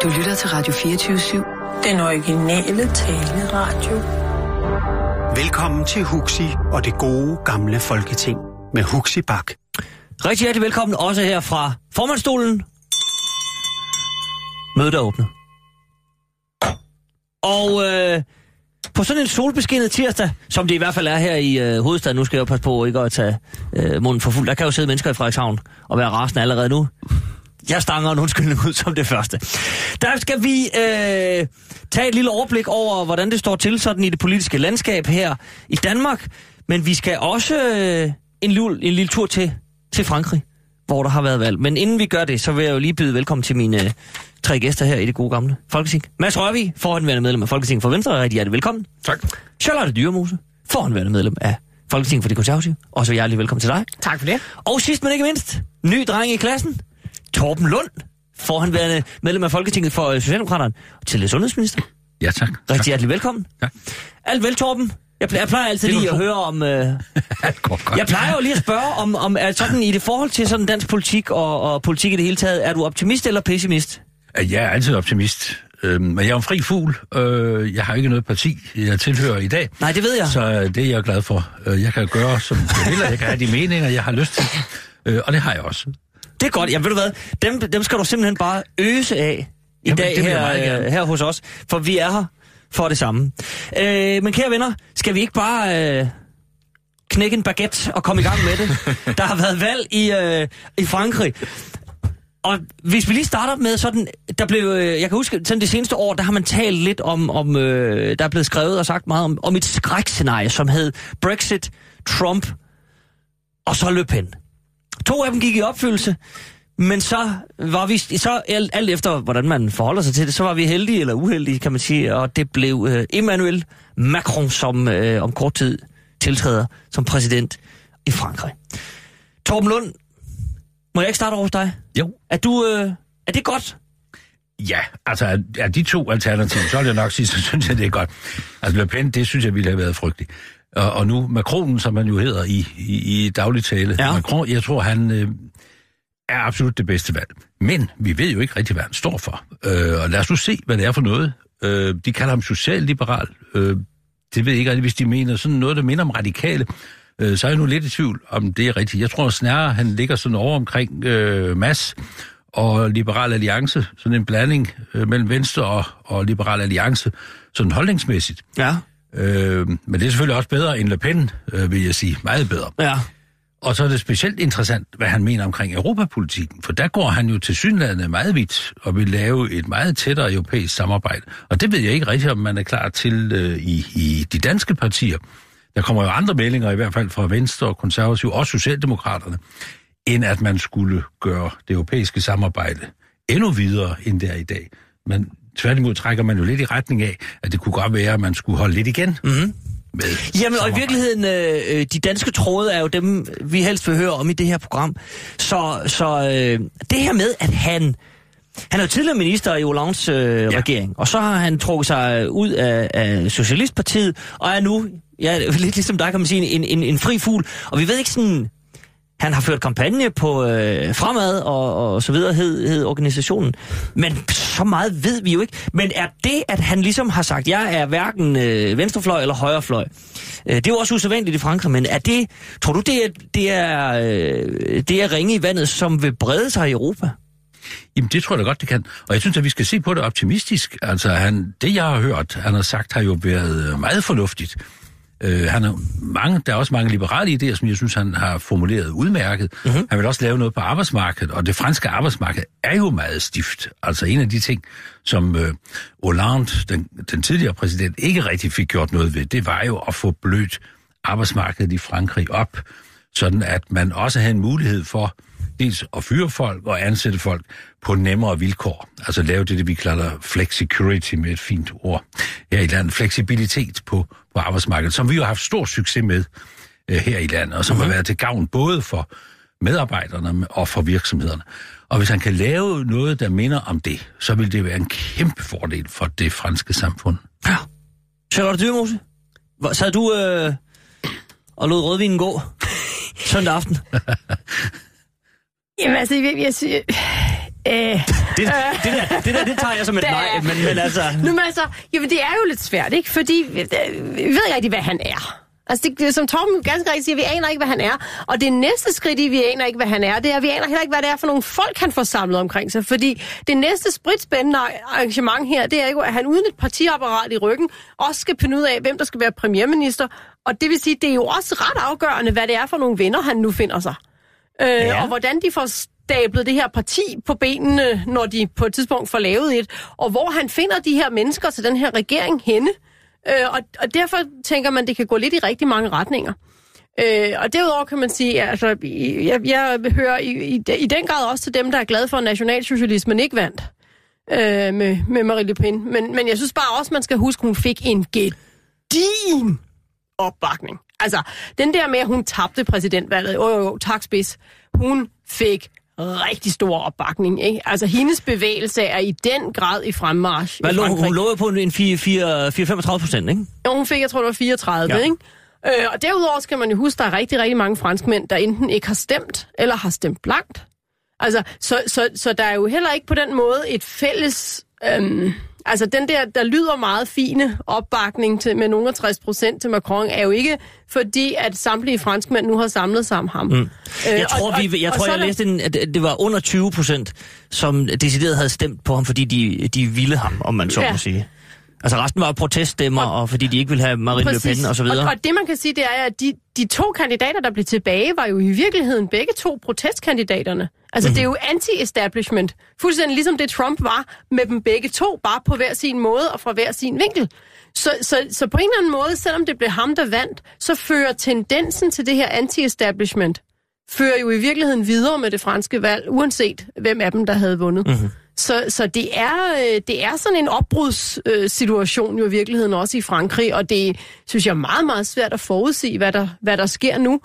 Du lytter til Radio 24/7. Den originale taleradio. Velkommen til Huxi og det gode gamle folketing med Huxi Bak. Rigtig hjertelig velkommen også her fra formandsstolen. Mødet er åbnet. Og på sådan en solbeskinnet tirsdag, som det i hvert fald er her i hovedstaden, nu skal jeg jo passe på ikke at tage munden for fuld. Der kan jo sidde mennesker i Frederikshavn og være rasende allerede nu. Jeg stanger en undskyldning ud som det første. Der skal vi tage et lille overblik over, hvordan det står til sådan i det politiske landskab her i Danmark. Men vi skal også en lille tur til Frankrig, hvor der har været valg. Men inden vi gør det, så vil jeg jo lige byde velkommen til mine tre gæster her i det gode gamle Folketing. Mads Rørvig, forhåndværende medlem af Folketinget for Venstre, rigtig hjertelig velkommen. Tak. Charlotte Dyremose, forhåndværende medlem af Folketinget for De Konservative. Også hjertelig velkommen til dig. Tak for det. Og sidst men ikke mindst, ny dreng i klassen, Torben Lund, forhåndværende medlem af Folketinget for Socialdemokraterne og til sundhedsminister. Ja, tak. Rigtig hjertelig velkommen. Tak. Alt vel, Torben. Jeg plejer altid lige at høre om... Jeg plejer jo lige at spørge om er sådan i det forhold til sådan dansk politik og politik i det hele taget, er du optimist eller pessimist? Jeg er altid optimist. Men jeg er en fri fugl. Jeg har ikke noget parti, jeg tilhører i dag. Nej, det ved jeg. Så det er jeg glad for. Jeg kan gøre, som jeg vil, og jeg kan have de meninger, jeg har lyst til. Og det har jeg også. Det er godt. Jamen ved du hvad, dem skal du simpelthen bare øse af i dag her hos os, for vi er her for det samme. Men kære venner, skal vi ikke bare knække en baguette og komme i gang med det? Der har været valg i Frankrig. Og hvis vi lige starter med sådan, der blev, jeg kan huske, sådan det seneste år, der har man talt lidt om der er blevet skrevet og sagt meget om et skrækscenarie, som hed Brexit, Trump og så Le Pen. 2 af dem gik i opfyldelse, men så var vi, alt efter hvordan man forholder sig til det, så var vi heldige eller uheldige, kan man sige, og det blev Emmanuel Macron, som om kort tid tiltræder som præsident i Frankrig. Torben Lund, må jeg ikke starte over hos dig? Jo. Er det godt? Ja, altså er de 2 alternativer, så vil jeg nok sige, så synes jeg, det er godt. Altså Le Pen, det synes jeg ville have været frygteligt. Og nu Macron, som han jo hedder i dagligtale. Ja. Macron, jeg tror, han er absolut det bedste valg. Men vi ved jo ikke rigtig, hvad han står for. Og lad os nu se, hvad det er for noget. De kalder ham socialliberal. Det ved jeg ikke rigtig, hvis de mener sådan noget, der minder om radikale. Så er jeg nu lidt i tvivl, om det er rigtigt. Jeg tror snarere, han ligger sådan over omkring Mads og Liberal Alliance. Sådan en blanding mellem Venstre og Liberal Alliance. Sådan holdningsmæssigt. Ja. Men det er selvfølgelig også bedre end Le Pen, vil jeg sige. Meget bedre. Ja. Og så er det specielt interessant, hvad han mener omkring europapolitikken. For der går han jo tilsyneladende meget vidt og vil lave et meget tættere europæisk samarbejde. Og det ved jeg ikke rigtig, om man er klar til i de danske partier. Der kommer jo andre meldinger, i hvert fald fra Venstre og Konservative, og Socialdemokraterne, end at man skulle gøre det europæiske samarbejde endnu videre, end det er i dag. Men tværtimod trækker man jo lidt i retning af, at det kunne godt være, at man skulle holde lidt igen. Mm-hmm. Jamen, og i virkeligheden, de danske tråde er jo dem, vi helst vil høre om i det her program. Så det her med, at han er jo tidligere minister i Hollands regering, og så har han trukket sig ud af Socialistpartiet, og er nu, lidt ligesom dig kan man sige, en fri fugl. Og vi ved ikke sådan, han har ført kampagne på Fremad og så videre, hed organisationen. Men så meget ved vi jo ikke. Men er det, at han ligesom har sagt, jeg er hverken venstrefløj eller højrefløj, det er jo også usædvanligt i Frankrig, men er det, tror du, det er ringe i vandet, som vil brede sig i Europa? Jamen, det tror jeg da godt, det kan. Og jeg synes, at vi skal se på det optimistisk. Altså, det jeg har hørt, han har sagt, har jo været meget fornuftigt. Der er også mange liberale idéer, som jeg synes, han har formuleret udmærket. Mm-hmm. Han vil også lave noget på arbejdsmarkedet, og det franske arbejdsmarked er jo meget stift. Altså en af de ting, som Hollande, den tidligere præsident, ikke rigtig fik gjort noget ved, det var jo at få blødt arbejdsmarkedet i Frankrig op, sådan at man også havde en mulighed for dels at fyre folk og ansætte folk på nemmere vilkår. Altså lave det, vi kalder flexicurity med et fint ord her i landet. Fleksibilitet på arbejdsmarkedet, som vi jo har haft stor succes med her i landet, og som har været til gavn både for medarbejderne og for virksomhederne. Og hvis han kan lave noget, der minder om det, så vil det være en kæmpe fordel for det franske samfund. Ja. Charlotte Dyremose, sad du og lod rødvinen gå søndag aften? Jamen altså, jeg siger... Det det tager jeg som et nej, men altså... Men altså, jamen det er jo lidt svært, ikke? Fordi vi ved ikke rigtig, hvad han er. Altså, det, som Torben ganske rigtigt siger, vi aner ikke, hvad han er. Og det næste skridt i, vi aner ikke, hvad han er, det er, vi aner heller ikke, hvad det er for nogle folk, han får samlet omkring sig. Fordi det næste spritspændende arrangement her, det er jo, at han uden et partiapparat i ryggen, også skal finde ud af, hvem der skal være premierminister. Og det vil sige, det er jo også ret afgørende, hvad det er for nogle venner, han nu finder sig. Og hvordan de får stablet det her parti på benene, når de på et tidspunkt får lavet et. Og hvor han finder de her mennesker til den her regering henne. Og derfor tænker man, det kan gå lidt i rigtig mange retninger. Og derudover kan man sige, altså, jeg hører i den grad også til dem, der er glade for, at nationalsocialismen ikke vandt med Marine Le Pen. Men jeg synes bare også, man skal huske, at hun fik en gedigen opbakning. Altså, den der med, at hun tabte præsidentvalget, tak spids, hun fik rigtig stor opbakning, ikke? Altså, hendes bevægelse er i den grad i fremmarch. Hun lå på en 4-35%, ikke? Jo, hun fik, jeg tror, det var 34, ikke? Og derudover skal man jo huske, der er rigtig, rigtig mange franskmænd, der enten ikke har stemt, eller har stemt blankt. Altså, så der er jo heller ikke på den måde et fælles... Altså, den der lyder meget fine opbakning med nogle af 60% til Macron, er jo ikke fordi, at samtlige franskmænd nu har samlet sig om ham. Jeg tror, jeg læste, at det var under 20%, som decideret havde stemt på ham, fordi de ville ham, om man så må sige. Altså resten var proteststemmer, og fordi de ikke ville have Marine Le Pen og så videre. Og det man kan sige, det er, at de to kandidater, der blev tilbage, var jo i virkeligheden begge to protestkandidaterne. Altså det er jo anti-establishment. Fuldstændig ligesom det Trump var med dem begge to, bare på hver sin måde og fra hver sin vinkel. Så på en eller anden måde, selvom det blev ham, der vandt, så fører tendensen til det her anti-establishment, fører jo i virkeligheden videre med det franske valg, uanset hvem af dem, der havde vundet. Mm-hmm. Så det er sådan en opbrudssituation jo i virkeligheden også i Frankrig, og det synes jeg er meget, meget svært at forudsige, hvad der sker nu.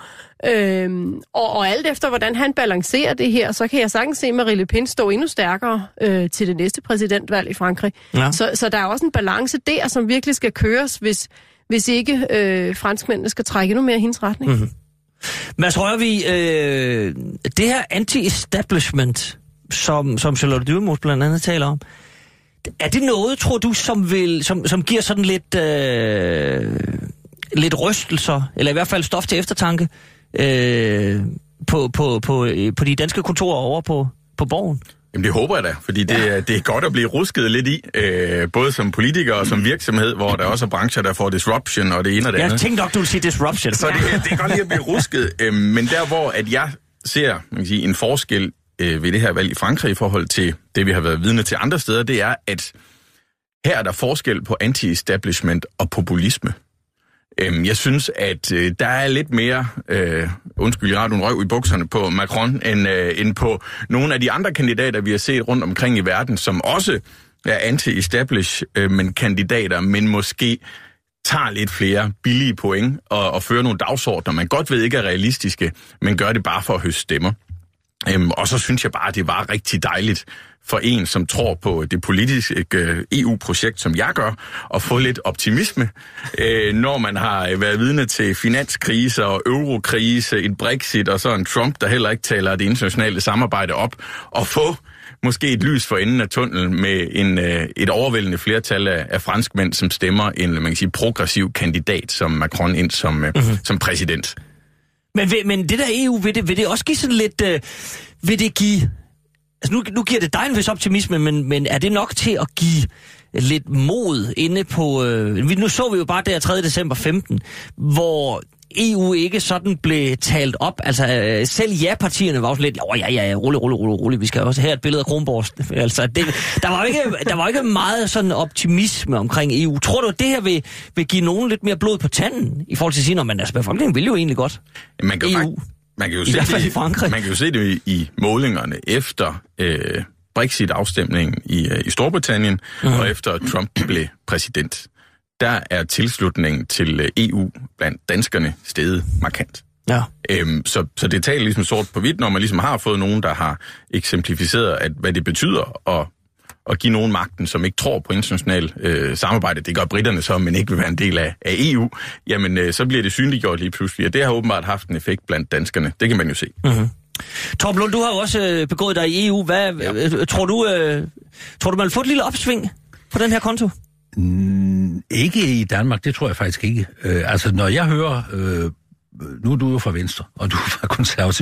Og alt efter, hvordan han balancerer det her, så kan jeg sagtens se Marine Le Pen stå endnu stærkere til det næste præsidentvalg i Frankrig. Ja. Så der er også en balance der, som virkelig skal køres, hvis ikke franskmændene skal trække endnu mere i hendes retning. Mm-hmm. Mads Rørvig, det her anti-establishment, som Charlotte Dyremose blandt andet taler om, er det noget, tror du, som giver sådan lidt rystelser, eller i hvert fald stof til eftertanke, på de danske kontorer over på Borgen? Jamen det håber jeg da, fordi det er godt at blive rusket lidt i, både som politiker og som virksomhed, hvor der også er brancher, der får disruption og det ene og det andet. Jeg tænkte nok, du ville sige disruption. Så det er godt lige at blive rusket, men der hvor at jeg ser en forskel ved det her valg i Frankrig i forhold til det, vi har været vidne til andre steder, det er, at her er der forskel på anti-establishment og populisme. Jeg synes, at der er lidt mere, undskyld, jeg har en røv i bukserne på Macron, end på nogle af de andre kandidater, vi har set rundt omkring i verden, som også er anti-establishment-kandidater, men måske tager lidt flere billige point og fører nogle dagsordner, man godt ved ikke er realistiske, men gør det bare for at høste stemmer. Og så synes jeg bare, at det var rigtig dejligt for en, som tror på det politiske EU-projekt, som jeg gør, at få lidt optimisme, når man har været vidne til finanskrise og eurokrise, en Brexit og så en Trump, der heller ikke taler det internationale samarbejde op, og få måske et lys for enden af tunnelen med et overvældende flertal af franskmænd, som stemmer en, man kan sige, progressiv kandidat som Macron ind som præsident. Men det der EU, vil det også give sådan lidt... vil det give... Altså nu giver det dig en vis optimisme, men er det nok til at give lidt mod inde på... nu så vi jo bare der 3. december 15, hvor EU ikke sådan blev talt op. Altså selv ja-partierne var også lidt... rolig, vi skal også have et billede af Kronborg. Altså, der var ikke meget sådan optimisme omkring EU. Tror du, at det her vil give nogen lidt mere blod på tanden i forhold til at sige, at altså, befolkningen vil jo egentlig godt EU? Man kan jo se det i målingerne efter Brexit-afstemningen i Storbritannien, og efter Trump blev præsident. Der er tilslutningen til EU blandt danskerne steget markant. Ja. Så det taler ligesom sort på hvidt, når man ligesom har fået nogen, der har eksemplificeret, hvad det betyder at give nogen magten, som ikke tror på international samarbejde. Det gør britterne så, men ikke vil være en del af EU. Jamen, så bliver det synliggjort lige pludselig, og det har åbenbart haft en effekt blandt danskerne. Det kan man jo se. Mm-hmm. Torben Lund, du har jo også begået dig i EU. Tror du, man vil få et lille opsving på den her konto? Ikke i Danmark, det tror jeg faktisk ikke. Altså, når jeg hører... nu er du jo fra Venstre, og du er fra Konservativ.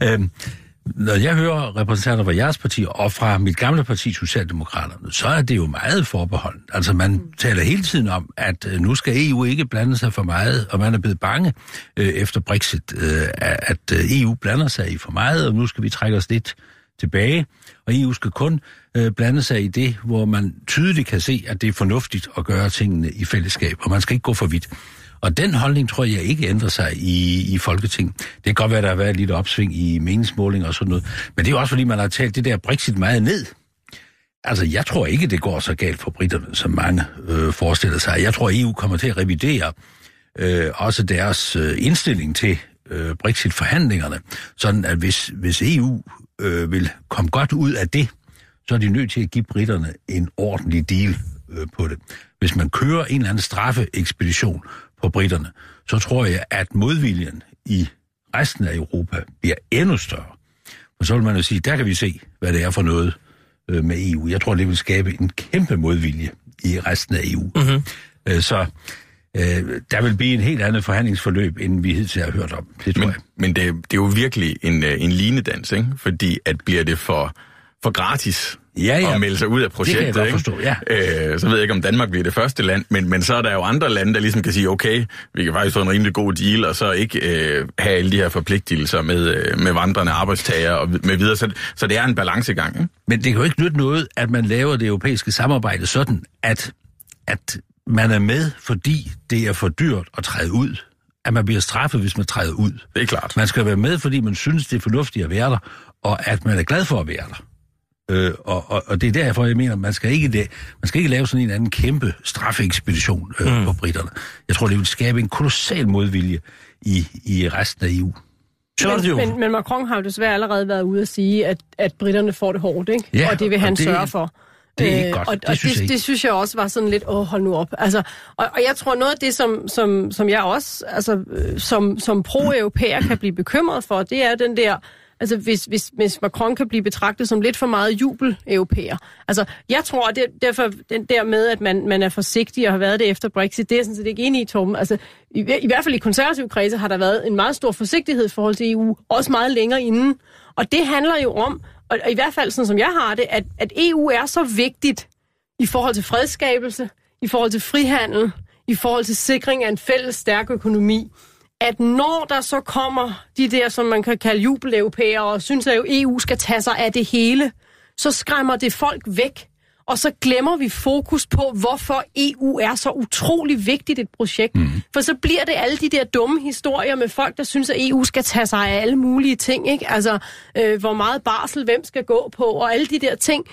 Når jeg hører repræsentanter fra jeres parti og fra mit gamle parti, Socialdemokraterne, så er det jo meget forbeholdt. Altså, man taler hele tiden om, at nu skal EU ikke blande sig for meget, og man er blevet bange efter Brexit, at EU blander sig i for meget, og nu skal vi trække os lidt tilbage, og EU skal kun blande sig i det, hvor man tydeligt kan se, at det er fornuftigt at gøre tingene i fællesskab, og man skal ikke gå for vidt. Og den holdning tror jeg ikke ændrer sig i Folketinget. Det kan godt være, at der har været et lille opsving i meningsmålinger og sådan noget, men det er jo også, fordi man har talt det der Brexit meget ned. Altså, jeg tror ikke, det går så galt for briterne, som mange forestiller sig. Jeg tror, EU kommer til at revidere også deres indstilling til Brexit-forhandlingerne, sådan at hvis EU vil komme godt ud af det, så er de nødt til at give briterne en ordentlig deal på det. Hvis man kører en eller anden straffeekspedition på briterne, så tror jeg, at modviljen i resten af Europa bliver endnu større. Og så vil man jo sige, der kan vi se, hvad det er for noget med EU. Jeg tror, det vil skabe en kæmpe modvilje i resten af EU. Mm-hmm. Så der vil blive en helt andet forhandlingsforløb, end vi hidtil har hørt om. Det tror jeg. Men det er jo virkelig en linedans, ikke? Fordi at bliver det for gratis at melde sig ud af projektet, det kan jeg godt forstå, ja. Så ved jeg ikke, om Danmark bliver det første land, men så er der jo andre lande, der ligesom kan sige, okay, vi kan faktisk få en rimelig god deal, og så ikke have alle de her forpligtelser med vandrende arbejdstagere og med videre. Så det er en balancegang, ikke? Men det kan jo ikke nytte noget, at man laver det europæiske samarbejde sådan, at man er med, fordi det er for dyrt at træde ud. At man bliver straffet, hvis man træder ud. Det er klart. Man skal være med, fordi man synes, det er fornuftigt at være der, og at man er glad for at være der. Og det er derfor, jeg mener, man skal ikke lave sådan en anden kæmpe straffeekspedition på briterne. Jeg tror, det vil skabe en kolossal modvilje i resten af EU. Men Macron har jo desværre allerede været ude at sige, at briterne får det hårdt, ikke? Ja, og det vil han sørge for. Det er ikke godt. Og det synes jeg også var sådan lidt, hold nu op. Altså, og jeg tror, noget af det, som jeg også, altså, som pro-europæer kan blive bekymret for, det er den der, altså hvis Macron kan blive betragtet som lidt for meget jubel-europæer. Altså, jeg tror, at derfor den der med, at man er forsigtig og har været det efter Brexit, det er sådan set ikke enig i, Torben. Altså, i hvert fald i konservative kredse har der været en meget stor forsigtighed i forhold til EU, også meget længere inden. Og det handler jo om, og i hvert fald sådan som jeg har det, at EU er så vigtigt i forhold til fredsskabelse, i forhold til frihandel, i forhold til sikring af en fælles stærk økonomi, at når der så kommer de der, som man kan kalde jubel-europæere, og synes, at EU skal tage sig af det hele, så skræmmer det folk væk. Og så glemmer vi fokus på, hvorfor EU er så utrolig vigtigt et projekt. For så bliver det alle de der dumme historier med folk, der synes, at EU skal tage sig af alle mulige ting, ikke? Altså, hvor meget barsel, hvem skal gå på, og alle de der ting,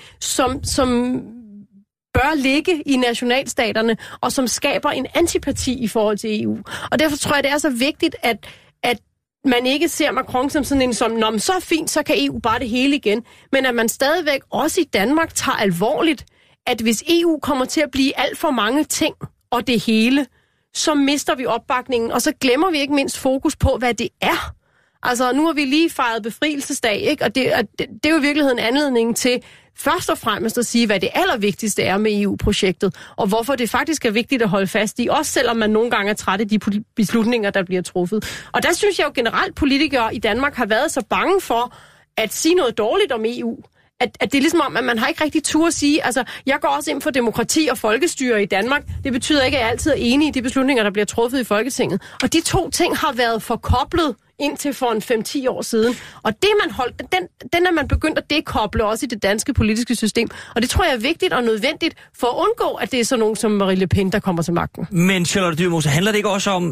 som bør ligge i nationalstaterne, og som skaber en antipati i forhold til EU. Og derfor tror jeg, det er så vigtigt, at man ikke ser Macron som sådan en, som, så fint, så kan EU bare det hele igen. Men at man stadigvæk også i Danmark tager alvorligt, at hvis EU kommer til at blive alt for mange ting, og det hele, så mister vi opbakningen, og så glemmer vi ikke mindst fokus på, hvad det er. Altså, nu har vi lige fejret befrielsesdag, ikke? Og det er jo i virkeligheden anledningen til først og fremmest at sige, hvad det allervigtigste er med EU-projektet, og hvorfor det faktisk er vigtigt at holde fast i, også selvom man nogle gange er træt af de beslutninger, der bliver truffet. Og der synes jeg jo generelt, politikere i Danmark har været så bange for at sige noget dårligt om EU, at det er ligesom om, at man har ikke rigtig tur at sige, altså, jeg går også ind for demokrati og folkestyre i Danmark. Det betyder ikke, at jeg altid er enig i de beslutninger, der bliver truffet i Folketinget. Og de to ting har været forkoblet indtil for en 5-10 år siden. Og det den er man begyndt at dekoble også i det danske politiske system. Og det tror jeg er vigtigt og nødvendigt for at undgå, at det er sådan nogen som Marine Le Pen, der kommer til magten. Men Charlotte Dyrmose, handler det ikke også om,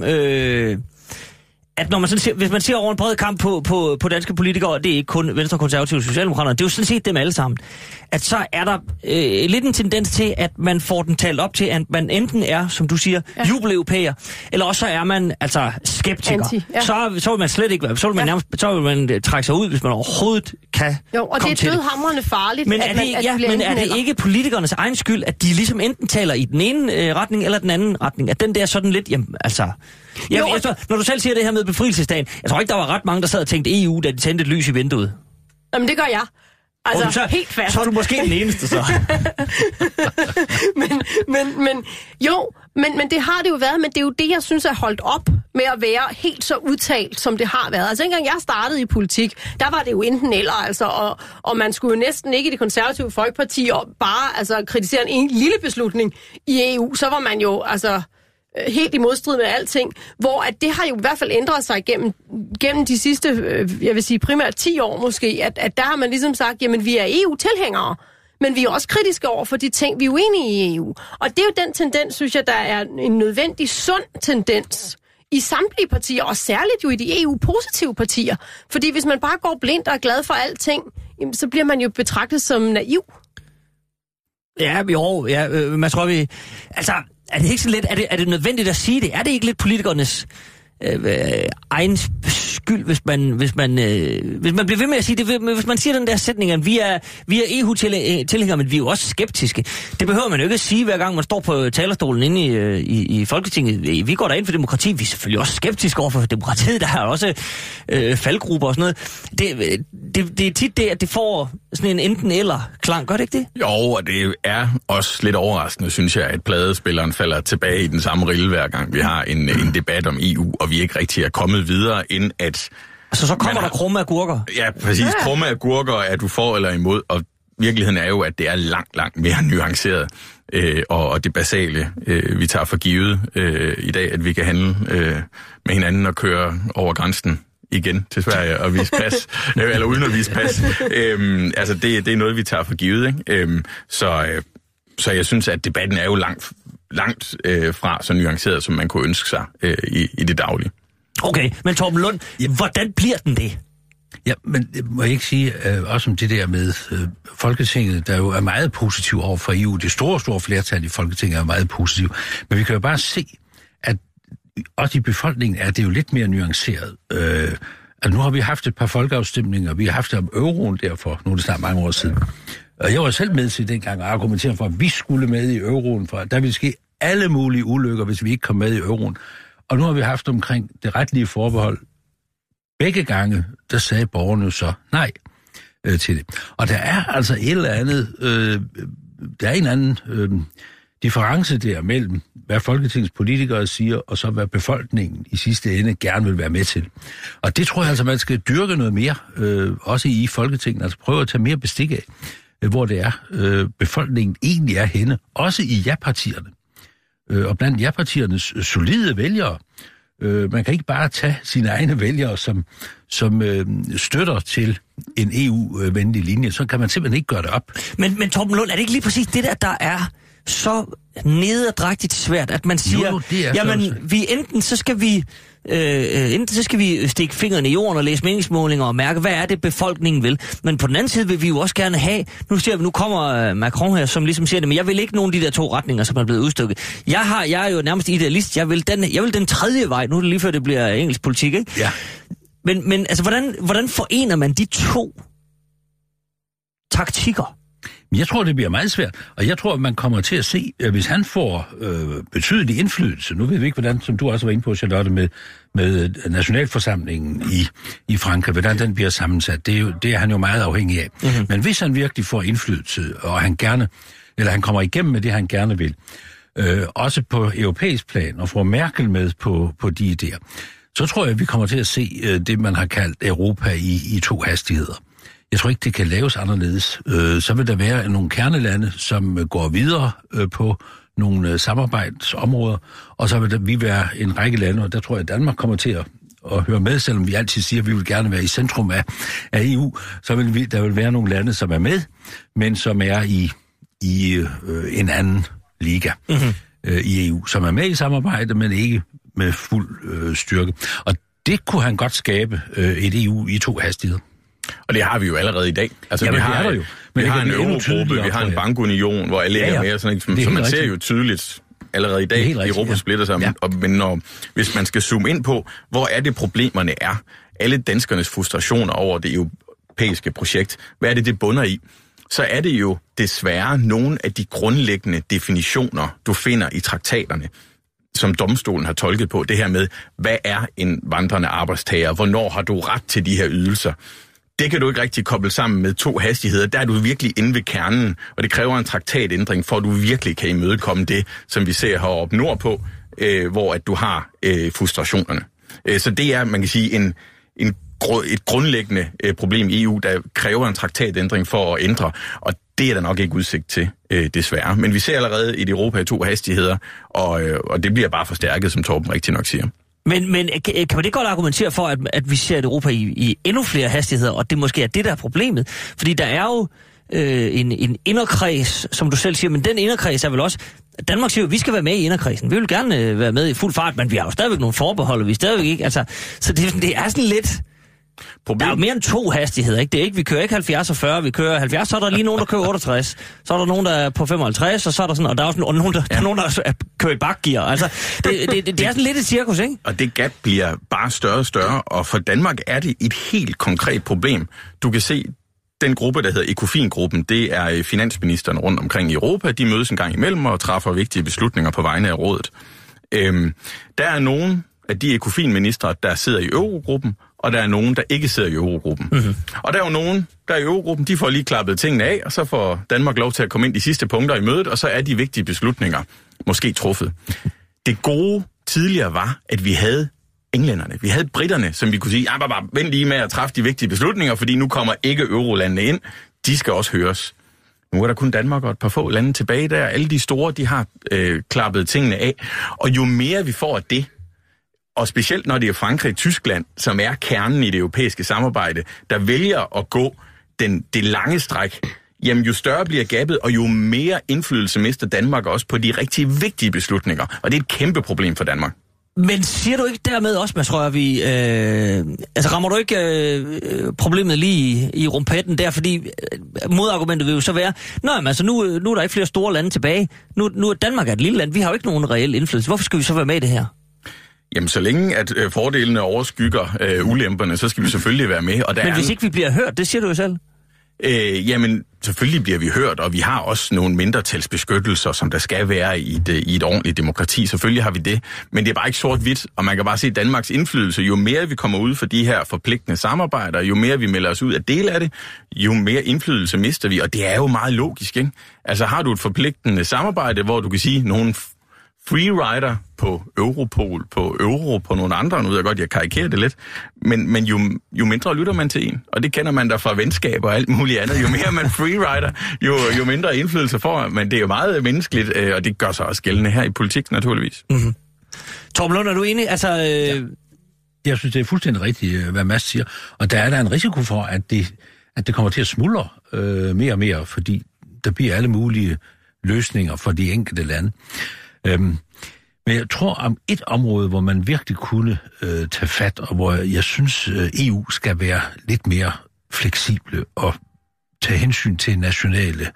at når man sådan ser, hvis man ser over en bred kamp på danske politikere, og det er ikke kun Venstre, Konservative og Socialdemokraterne, det er jo sådan set dem alle sammen, at så er der lidt en tendens til, at man får den talt op til, at man enten er, som du siger, jubel-europæer, eller også så er man altså skeptiker. Så vil man slet ikke være, så vil man trække sig ud, hvis man overhovedet kan og det er dødhamrende farligt. Men er det ikke politikernes egen skyld, at de ligesom enten taler i den ene retning, eller den anden retning? At den der sådan lidt, jamen, altså... når du selv siger det her med befrielsesdagen. Jeg tror ikke, der var ret mange, der sad og tænkte EU, da de tændte et lys i vinduet. Jamen, det gør jeg. Altså, så, helt fast. Så er du måske den eneste, så. men det har det jo været, men det er jo det, jeg synes er holdt op med at være helt så udtalt, som det har været. Altså, engang jeg startede i politik, der var det jo enten eller, altså, og man skulle jo næsten ikke i Det Konservative Folkeparti og bare kritisere en lille beslutning i EU, så var man jo helt i modstrid med alting, hvor at det har jo i hvert fald ændret sig gennem de sidste, jeg vil sige primært 10 år måske, at der har man ligesom sagt, jamen vi er EU-tilhængere, men vi er også kritiske over for de ting, vi er uenige i EU. Og det er jo den tendens, synes jeg, der er en nødvendig sund tendens i samtlige partier, og særligt jo i de EU-positive partier. Fordi hvis man bare går blindt og er glad for alting, så bliver man jo betragtet som naiv. Ja, man tror vi... Altså, er det ikke så lidt... Er det nødvendigt at sige det? Er det ikke lidt politikernes egen skyld, hvis man bliver ved med at sige det, hvis man siger den der sætning, at vi er EU-tilhængere, men vi er jo også skeptiske. Det behøver man jo ikke at sige, hver gang man står på talerstolen inde i Folketinget. Vi går da ind for demokrati, vi er selvfølgelig også skeptiske over for demokratiet, der er også faldgrupper og sådan noget. Det er tit det, at det får sådan en enten-eller-klang, gør det ikke det? Jo, og det er også lidt overraskende, synes jeg, at pladespilleren falder tilbage i den samme rille, hver gang vi har en debat om EU, og vi ikke rigtig er kommet videre, end at... Altså, så kommer der krumme agurker? Ja, præcis. Ja. Krumme agurker, er du for eller imod, og virkeligheden er jo, at det er langt mere nuanceret, og det basale, vi tager for givet i dag, at vi kan handle med hinanden og køre over grænsen igen til Sverige og vise pas, eller uden at vise pas. Det er noget, vi tager for givet, ikke? Så jeg synes, at debatten er jo langt fra så nuanceret, som man kunne ønske sig i det daglige. Okay, men Torben Lund, hvordan bliver den det? Ja, men må jeg ikke sige også om det der med Folketinget, der jo er meget positiv over for EU. Det store flertal i Folketinget er meget positiv. Men vi kan jo bare se, at også i befolkningen er det jo lidt mere nuanceret. Nu har vi haft et par folkeafstemninger, vi har haft det om euroen derfor, nu er det snart mange år siden. Og jeg var selv med til dengang at argumentere for, at vi skulle med i euroen, for der ville ske alle mulige ulykker, hvis vi ikke kom med i euroen. Og nu har vi haft omkring det retlige forbehold. Begge gange, der sagde borgerne så nej til det. Og der er altså et eller andet, der er en anden difference der mellem, hvad Folketingets politikere siger, og så hvad befolkningen i sidste ende gerne vil være med til. Og det tror jeg altså, man skal dyrke noget mere, også i Folketinget, altså prøve at tage mere bestik af, hvor det er, befolkningen egentlig er henne, også i ja-partierne. Og blandt ja-partiernes solide vælgere. Man kan ikke bare tage sine egne vælgere, som støtter til en EU-venlig linje. Så kan man simpelthen ikke gøre det op. Men Torben Lund, er det ikke lige præcis det der er så nederdrægtigt svært, at man siger, jo, jamen, enten så skal vi stikke fingeren i jorden og læse meningsmålinger og mærke, hvad er det befolkningen vil. Men på den anden side vil vi jo også gerne have, nu kommer Macron her, som ligesom siger det, men jeg vil ikke nogen af de der 2 retninger, som er blevet udstukket. Jeg er jo nærmest idealist. Jeg vil den tredje vej. Nu er det lige før det bliver engelsk politik, ikke? Ja. Men altså, hvordan forener man de 2 taktikker? Jeg tror, det bliver meget svært, og jeg tror, at man kommer til at se, at hvis han får betydelig indflydelse, nu ved vi ikke, hvordan, som du også var inde på, Charlotte, med nationalforsamlingen i Frankrig, hvordan den bliver sammensat, det er han jo meget afhængig af. Mm-hmm. Men hvis han virkelig får indflydelse, og han kommer igennem med det, han gerne vil, også på europæisk plan, og får Merkel med på de idéer, så tror jeg, at vi kommer til at se det, man har kaldt Europa i 2 hastigheder. Jeg tror ikke, det kan laves anderledes. Så vil der være nogle kernelande, som går videre på nogle samarbejdsområder, og så vil vi være en række lande, og der tror jeg, at Danmark kommer til at høre med, selvom vi altid siger, at vi vil gerne være i centrum af EU, så vil der vil være nogle lande, som er med, men som er i en anden liga i EU, som er med i samarbejde, men ikke med fuld styrke. Og det kunne han godt skabe, et EU i 2 hastigheder. Og det har vi jo allerede i dag. Altså, jamen, vi har en eurogruppe, vi har en bankunion, hvor alle er med, sådan, så man ser jo tydeligt allerede i dag, at Europa splitter sig. Ja. Men hvis man skal zoome ind på, hvor er det problemerne er, alle danskernes frustrationer over det europæiske projekt, hvad er det bunder i, så er det jo desværre nogle af de grundlæggende definitioner, du finder i traktaterne, som domstolen har tolket på, det her med, hvad er en vandrende arbejdstager? Hvornår har du ret til de her ydelser? Det kan du ikke rigtig koble sammen med 2 hastigheder. Der er du virkelig inde ved kernen, og det kræver en traktatændring, for at du virkelig kan imødekomme det, som vi ser heroppe nordpå, hvor at du har frustrationerne. Så det er, man kan sige, et grundlæggende problem i EU, der kræver en traktatændring for at ændre, og det er der nok ikke udsigt til, desværre. Men vi ser allerede i Europa 2 hastigheder, og det bliver bare forstærket, som Torben rigtig nok siger. Men kan man det godt argumentere for, at vi ser et Europa i endnu flere hastigheder, og det måske er det, der er problemet? Fordi der er jo en inderkreds, som du selv siger, men den inderkreds er vel også... Danmark siger jo, at vi skal være med i inderkredsen. Vi vil gerne være med i fuld fart, men vi har jo stadigvæk nogle forbehold, og vi er stadigvæk ikke... Altså, så det er sådan lidt... Der er jo mere end 2 hastigheder, ikke? Det er ikke, vi kører ikke 70 og 40, vi kører 70, så er der lige nogen, der kører 68, så er der nogen, der er på 55, og så er der sådan, og der er også nogen, der kører i bakgear. Altså, det er sådan lidt et cirkus, ikke? Og det gap bliver bare større og større, og for Danmark er det et helt konkret problem. Du kan se, den gruppe, der hedder ECOFIN-gruppen, det er finansministerne rundt omkring i Europa. De mødes en gang imellem og træffer vigtige beslutninger på vegne af rådet. Der er nogen af de ECOFIN-ministre, der sidder i Eurogruppen, og der er nogen, der ikke sidder i Eurogruppen. Mm-hmm. Og der er jo nogen, der er i Eurogruppen, de får lige klappet tingene af, og så får Danmark lov til at komme ind de sidste punkter i mødet, og så er de vigtige beslutninger måske truffet. Det gode tidligere var, at vi havde englænderne, vi havde britterne, som vi kunne sige, bare vent lige med at træffe de vigtige beslutninger, fordi nu kommer ikke eurolandene ind. De skal også høres. Nu er der kun Danmark og et par få lande tilbage der. Alle de store, de har klappet tingene af. Og jo mere vi får af det, og specielt når det er Frankrig og Tyskland, som er kernen i det europæiske samarbejde, der vælger at gå det lange stræk, jamen jo større bliver gabet, og jo mere indflydelse mister Danmark også på de rigtig vigtige beslutninger. Og det er et kæmpe problem for Danmark. Men siger du ikke dermed også, Mads Rørvig, rammer du ikke problemet lige i rumpetten der, fordi modargumentet vil jo så være, nu er der ikke flere store lande tilbage, nu er Danmark et lille land, vi har jo ikke nogen reel indflydelse, hvorfor skal vi så være med i det her? Jamen, så længe at fordelene overskygger ulemperne, så skal vi selvfølgelig være med. Og men hvis ikke vi bliver hørt, det siger du jo selv. Jamen, selvfølgelig bliver vi hørt, og vi har også nogle mindretalsbeskyttelser, som der skal være i et ordentligt demokrati. Selvfølgelig har vi det, men det er bare ikke sort-hvidt, og man kan bare se Danmarks indflydelse. Jo mere vi kommer ud for de her forpligtende samarbejder, jo mere vi melder os ud af del af det, jo mere indflydelse mister vi, og det er jo meget logisk, ikke? Altså, har du et forpligtende samarbejde, hvor du kan sige, nogen freerider på Europol, på Euro, på nogle andre, nu ved jeg godt, jeg karikerer det lidt, men jo mindre lytter man til en, og det kender man der fra venskab og alt muligt andet, jo mere man freerider, jo mindre indflydelse får, men det er jo meget menneskeligt, og det gør sig også gældende her i politik, naturligvis. Mm-hmm. Torben Lund, er du enig? Altså, ja. Jeg synes, det er fuldstændig rigtigt, hvad Mads siger, og der er der en risiko for, at det kommer til at smuldre mere og mere, fordi der bliver alle mulige løsninger for de enkelte lande. Men jeg tror om et område, hvor man virkelig kunne tage fat, og hvor jeg synes, EU skal være lidt mere fleksible og tage hensyn til nationale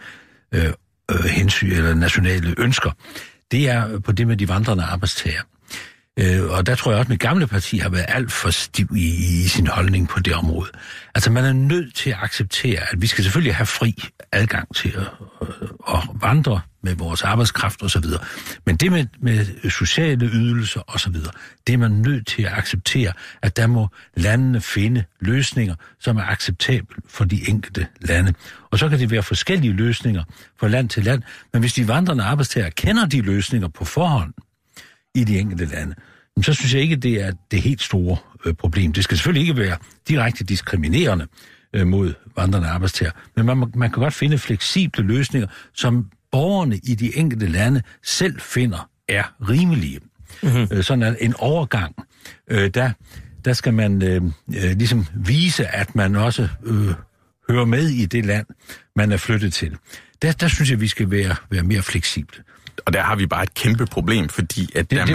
hensyn eller nationale ønsker, det er på det med de vandrende arbejdstager. Og der tror jeg også, at mit gamle parti har været alt for stiv i sin holdning på det område. Altså man er nødt til at acceptere, at vi skal selvfølgelig have fri adgang til at vandre med vores arbejdskraft osv. Men det med sociale ydelser osv., det er man nødt til at acceptere, at der må landene finde løsninger, som er acceptable for de enkelte lande. Og så kan det være forskellige løsninger fra land til land, men hvis de vandrende arbejdstager kender de løsninger på forhånd i de enkelte lande, så synes jeg ikke, det er det helt store problem. Det skal selvfølgelig ikke være direkte diskriminerende mod vandrende arbejdstager, men man kan godt finde fleksible løsninger, som borgerne i de enkelte lande selv finder er rimelige. Mm-hmm. Sådan en overgang, der skal man ligesom vise, at man også hører med i det land, man er flyttet til. Der synes jeg, vi skal være mere fleksible. Og der har vi bare et kæmpe problem, fordi at det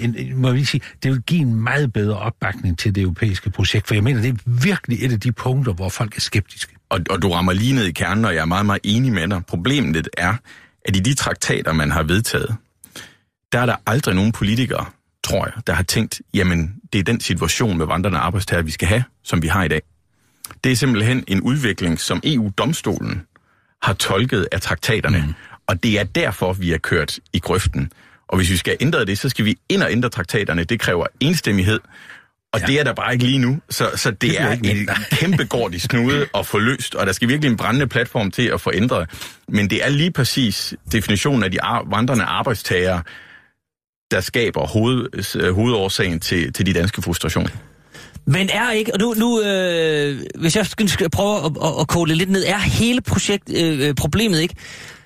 vil give en meget bedre opbakning til det europæiske projekt, for jeg mener, det er virkelig et af de punkter, hvor folk er skeptiske. Og du rammer lige ned i kernen, og jeg er meget, meget enig med dig. Problemet er, at i de traktater, man har vedtaget, der er der aldrig nogen politikere, tror jeg, der har tænkt, jamen, det er den situation med vandrende arbejdstager, vi skal have, som vi har i dag. Det er simpelthen en udvikling, som EU-domstolen har tolket af traktaterne. Og det er derfor, vi er kørt i grøften. Og hvis vi skal ændre det, så skal vi ind og ændre traktaterne. Det kræver enstemmighed. Og det er der bare ikke lige nu. Så det er en kæmpe gordisk knude at få løst, og der skal virkelig en brændende platform til at få ændret. Men det er lige præcis definitionen af de vandrende arbejdstagere, der skaber hovedårsagen til de danske frustrationer. Men er ikke, og nu hvis jeg skal prøve at kode lidt ned, er hele problemet ikke?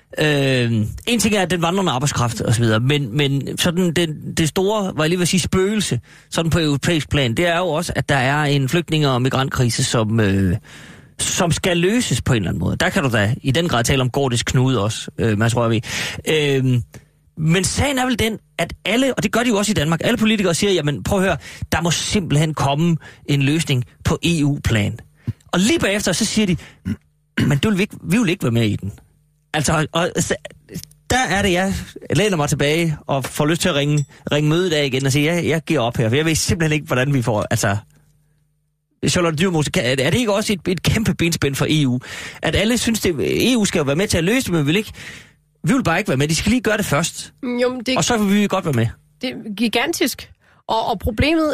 En ting er, at den vandrende arbejdskraft og så videre, men sådan det store, hvad jeg lige vil sige, spøgelse, sådan på europæisk plan, det er jo også, at der er en flygtninge- og migrantkrise, som skal løses på en eller anden måde. Der kan du da i den grad tale om gordisk knude også, Mads Rørvig. Men sagen er vel den, at alle, og det gør de jo også i Danmark, alle politikere siger, jamen prøv at høre, der må simpelthen komme en løsning på EU-plan. Og lige bagefter, så siger de, men vi vil ikke være med i den. Altså, og der er det, jeg læner mig tilbage og får lyst til at ringe mødet af igen og sige, jeg giver op her, for jeg ved simpelthen ikke, hvordan vi får, altså... Charlotte Dyrmose, er det ikke også et kæmpe benspænd for EU? At alle synes, at EU skal jo være med til at løse det, men vi vil bare ikke være med. De skal lige gøre det først. Jo, og så vil vi godt være med. Det er gigantisk. Og problemet,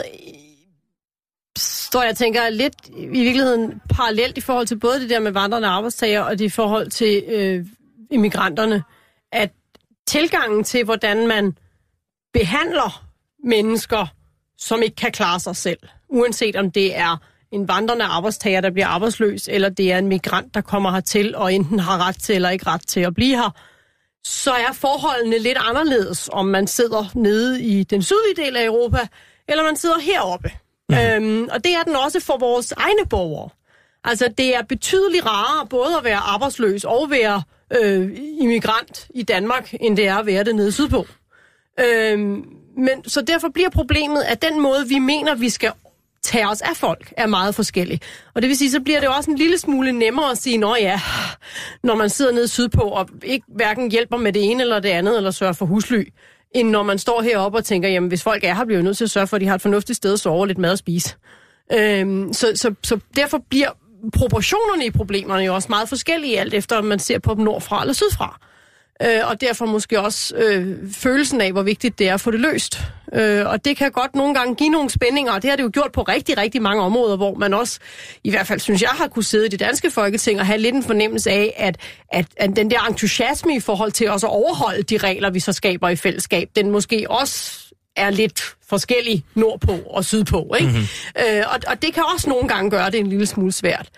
står jeg tænker, lidt i virkeligheden parallelt i forhold til både det der med vandrende arbejdstager og det i forhold til immigranterne, at tilgangen til, hvordan man behandler mennesker, som ikke kan klare sig selv, uanset om det er en vandrende arbejdstager, der bliver arbejdsløs, eller det er en migrant, der kommer hertil og enten har ret til eller ikke ret til at blive her, så er forholdene lidt anderledes, om man sidder nede i den sydlige del af Europa, eller man sidder heroppe. Ja. Og det er den også for vores egne borgere. Altså, det er betydeligt rarere både at være arbejdsløs og være immigrant i Danmark, end det er at være det nede sydpå. Men så derfor bliver problemet, at den måde, vi mener, vi skal tage os af folk, er meget forskellig. Og det vil sige, så bliver det også en lille smule nemmere at sige, når man sidder nede sydpå og ikke hverken hjælper med det ene eller det andet, eller sørger for husly, end når man står heroppe og tænker, jamen hvis folk er her, bliver vi nødt til at sørge for, at de har et fornuftigt sted at sove og lidt mad at spise. Så derfor bliver proportionerne i problemerne jo også meget forskellige, alt efter om man ser på dem nordfra eller sydfra. Og derfor måske også følelsen af, hvor vigtigt det er at få det løst. Og det kan godt nogle gange give nogle spændinger, og det har det jo gjort på rigtig, rigtig mange områder, hvor man også, i hvert fald synes jeg, har kunne sidde i det danske Folketing og have lidt en fornemmelse af, at den der entusiasme i forhold til også at overholde de regler, vi så skaber i fællesskab, den måske også er lidt forskellig nordpå og sydpå, ikke? Mm-hmm. Og det kan også nogle gange gøre det en lille smule svært.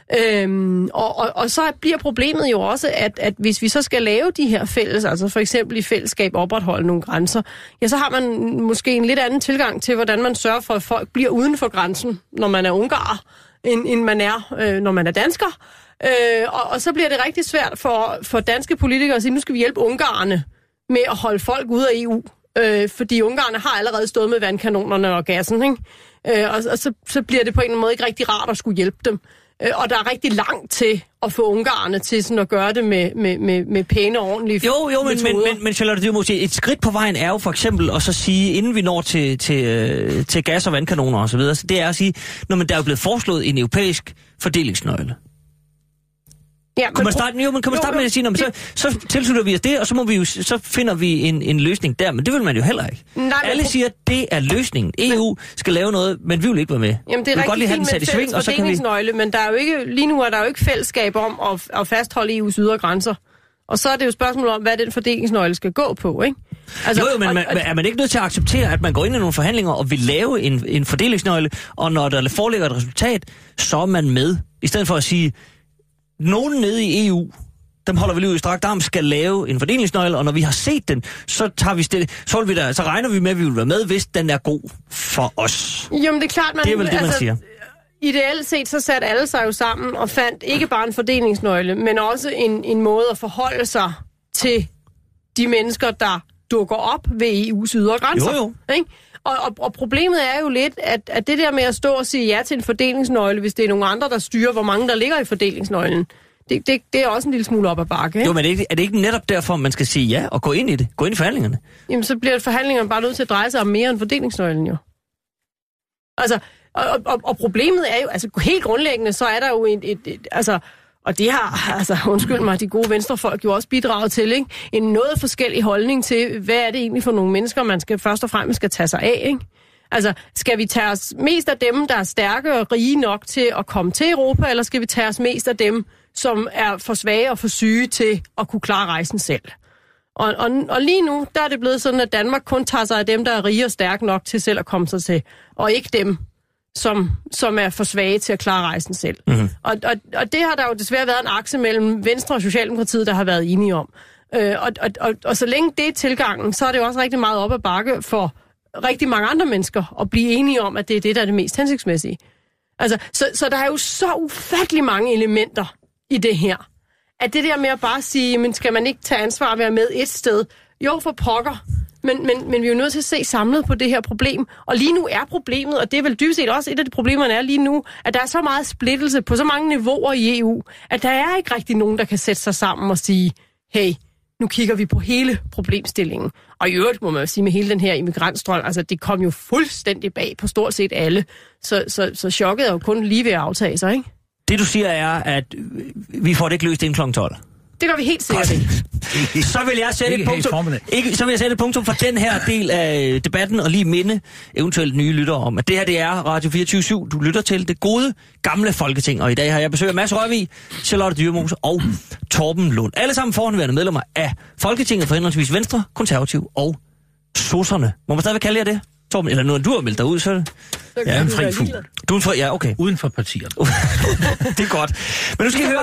Og så bliver problemet jo også, at hvis vi så skal lave de her fælles, altså for eksempel i fællesskab opretholde nogle grænser, ja, så har man måske en lidt anden tilgang til, hvordan man sørger for, at folk bliver uden for grænsen, når man er ungarer, end man er, når man er dansker. Og så bliver det rigtig svært for danske politikere at sige, nu skal vi hjælpe ungarerne med at holde folk ude af EU. Fordi ungarerne har allerede stået med vandkanonerne og gassen, ikke? Og så bliver det på en eller anden måde ikke rigtig rart at skulle hjælpe dem. Og der er rigtig langt til at få ungarerne til sådan at gøre det med pæne og ordentlige metoder. Men Charlotte Dyrmose, et skridt på vejen er jo for eksempel at så sige, inden vi når til gas og vandkanoner og så videre, så det er at sige, når man der er blevet foreslået en europæisk fordelingsnøgle. Ja, kan man starte med at sige, så tilslutter vi os det, og så finder vi en løsning der, men det vil man jo heller ikke. Alle siger, at det er løsningen. EU skal lave noget, men vi vil ikke være med. Jamen, det er rigtig fint med fælles fordelingsnøgle, men der er jo ikke, lige nu er der jo ikke fællesskab om at fastholde EU's ydre grænser. Og så er det jo et spørgsmål om, hvad den fordelingsnøgle skal gå på, ikke? Altså, jo, men er man ikke nødt til at acceptere, at man går ind i nogle forhandlinger og vil lave en fordelingsnøgle, og når der foreligger et resultat, så er man med. I stedet for at sige, nogen nede i EU, dem holder vi lige ud i strakt arm, skal lave en fordelingsnøgle, og når vi har set den, så regner vi med, at vi vil være med, hvis den er god for os. Jamen, det er klart, det er vel det, man siger. Ideelt set, så satte alle sig jo sammen og fandt ikke bare en fordelingsnøgle, men også en måde at forholde sig til de mennesker, der dukker op ved EU's ydre grænser. Jo. Ikke? Og problemet er jo lidt, at det der med at stå og sige ja til en fordelingsnøgle, hvis det er nogle andre, der styrer, hvor mange der ligger i fordelingsnøglen, det er også en lille smule op ad bakke. Ikke? Jo, men er det ikke netop derfor, man skal sige ja og gå ind i det? Gå ind i forhandlingerne? Jamen, så bliver forhandlingerne bare nødt til at dreje sig om mere end fordelingsnøglen, jo. Altså, og problemet er jo, altså helt grundlæggende, så er der jo og det har, altså undskyld mig, de gode venstrefolk jo også bidraget til, ikke? En noget forskellig holdning til, hvad er det egentlig for nogle mennesker, man skal først og fremmest skal tage sig af, ikke? Altså, skal vi tage os mest af dem, der er stærke og rige nok til at komme til Europa, eller skal vi tage os mest af dem, som er for svage og for syge til at kunne klare rejsen selv? Og lige nu, der er det blevet sådan, at Danmark kun tager sig af dem, der er rige og stærke nok til selv at komme sig til, og ikke dem, som er for svage til at klare rejsen selv. Mm-hmm. Og det har der jo desværre været en akse mellem Venstre og Socialdemokratiet, der har været enige om. Og så længe det er tilgangen, så er det jo også rigtig meget op ad bakke for rigtig mange andre mennesker at blive enige om, at det er det, der er det mest hensigtsmæssige. Altså, så der er jo så ufattelig mange elementer i det her. At det der med at bare sige, men skal man ikke tage ansvar og være med et sted? Jo, for pokker. Men vi er jo nødt til at se samlet på det her problem. Og lige nu er problemet, og det er vel dybest set også et af de problemerne er lige nu, at der er så meget splittelse på så mange niveauer i EU, at der er ikke rigtig nogen, der kan sætte sig sammen og sige, hey, nu kigger vi på hele problemstillingen. Og i øvrigt må man jo sige med hele den her immigrantstrøm, altså det kom jo fuldstændig bag på stort set alle. Så chokket er jo kun lige ved at aftage sig, ikke? Det du siger er, at vi får det ikke løst inden kl. 12. Det gør vi helt sikkert ikke. Så vil jeg sætte et punktum for den her del af debatten, og lige minde eventuelt nye lyttere om, at det her det er Radio 24/7. Du lytter til det gode, gamle Folketing, og i dag har jeg besøg af Mads Rørvig, Charlotte Dyremose og Torben Lund. Alle sammen forhåndværende medlemmer af Folketinget for henholdsvis Venstre, Konservativ og Sosserne. Må man stadigvæk kalde jer det, Torben? Eller når du har meldt dig ud, så er det... Ja, en fri fugl. Du er en fri, ja, okay. Uden for partierne. Det er godt. Men nu skal I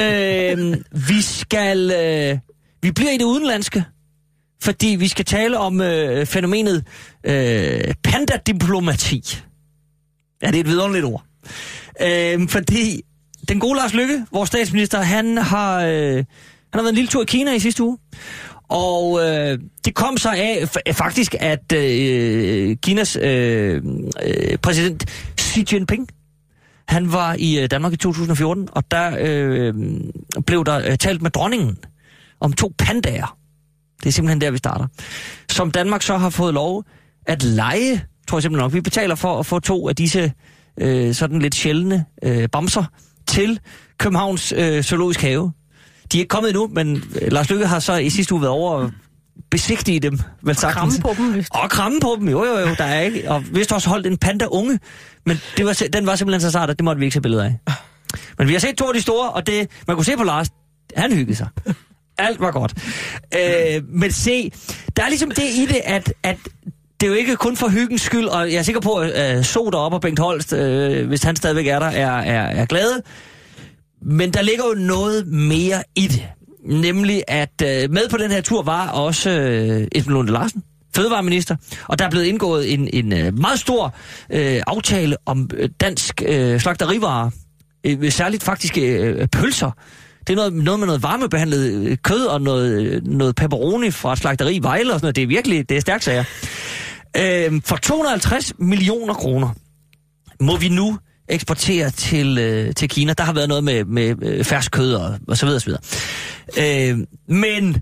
høre, vi bliver i det udenlandske, fordi vi skal tale om fænomenet pandadiplomati. Ja, det er et vidunderligt ord. Fordi den gode Lars Løkke, vores statsminister, han har været en lille tur i Kina i sidste uge. Og det kom så af faktisk, at Kinas præsident Xi Jinping, han var i Danmark i 2014, og der blev der talt med dronningen om 2 pandaer. Det er simpelthen der, vi starter. Som Danmark så har fået lov at leje, tror jeg simpelthen nok. Vi betaler for at få 2 af disse sådan lidt sjældne bamser til Københavns Zoologisk Have. De er ikke kommet endnu, men Lars Løkke har så i sidste uge været over og besigtige dem. Vel sagt. Kramme på dem, vist. Og kramme på dem, jo, der er ikke. Og vist også holdt en panda unge, men den var simpelthen så sart, at det måtte vi ikke se billeder af. Men vi har set 2 af de store, og det, man kunne se på Lars, han hyggede sig. Alt var godt. Men se, der er ligesom det i det, at det er jo ikke kun for hyggens skyld, og jeg er sikker på, at So deroppe og Bengt Holst, hvis han stadigvæk er der, er glade. Men der ligger jo noget mere i det. Nemlig, at med på den her tur var også Esben Lunde Larsen, fødevareminister, og der er blevet indgået en meget stor aftale om dansk slagterivarer. Særligt faktisk pølser. Det er noget med noget varmebehandlet kød og noget pepperoni fra slagteri Vejle og sådan noget. Det er virkelig, det er stærkt sager. For 250 millioner kroner må vi nu eksportere til Kina. Der har været noget med fersk kød og så videre, så videre. Men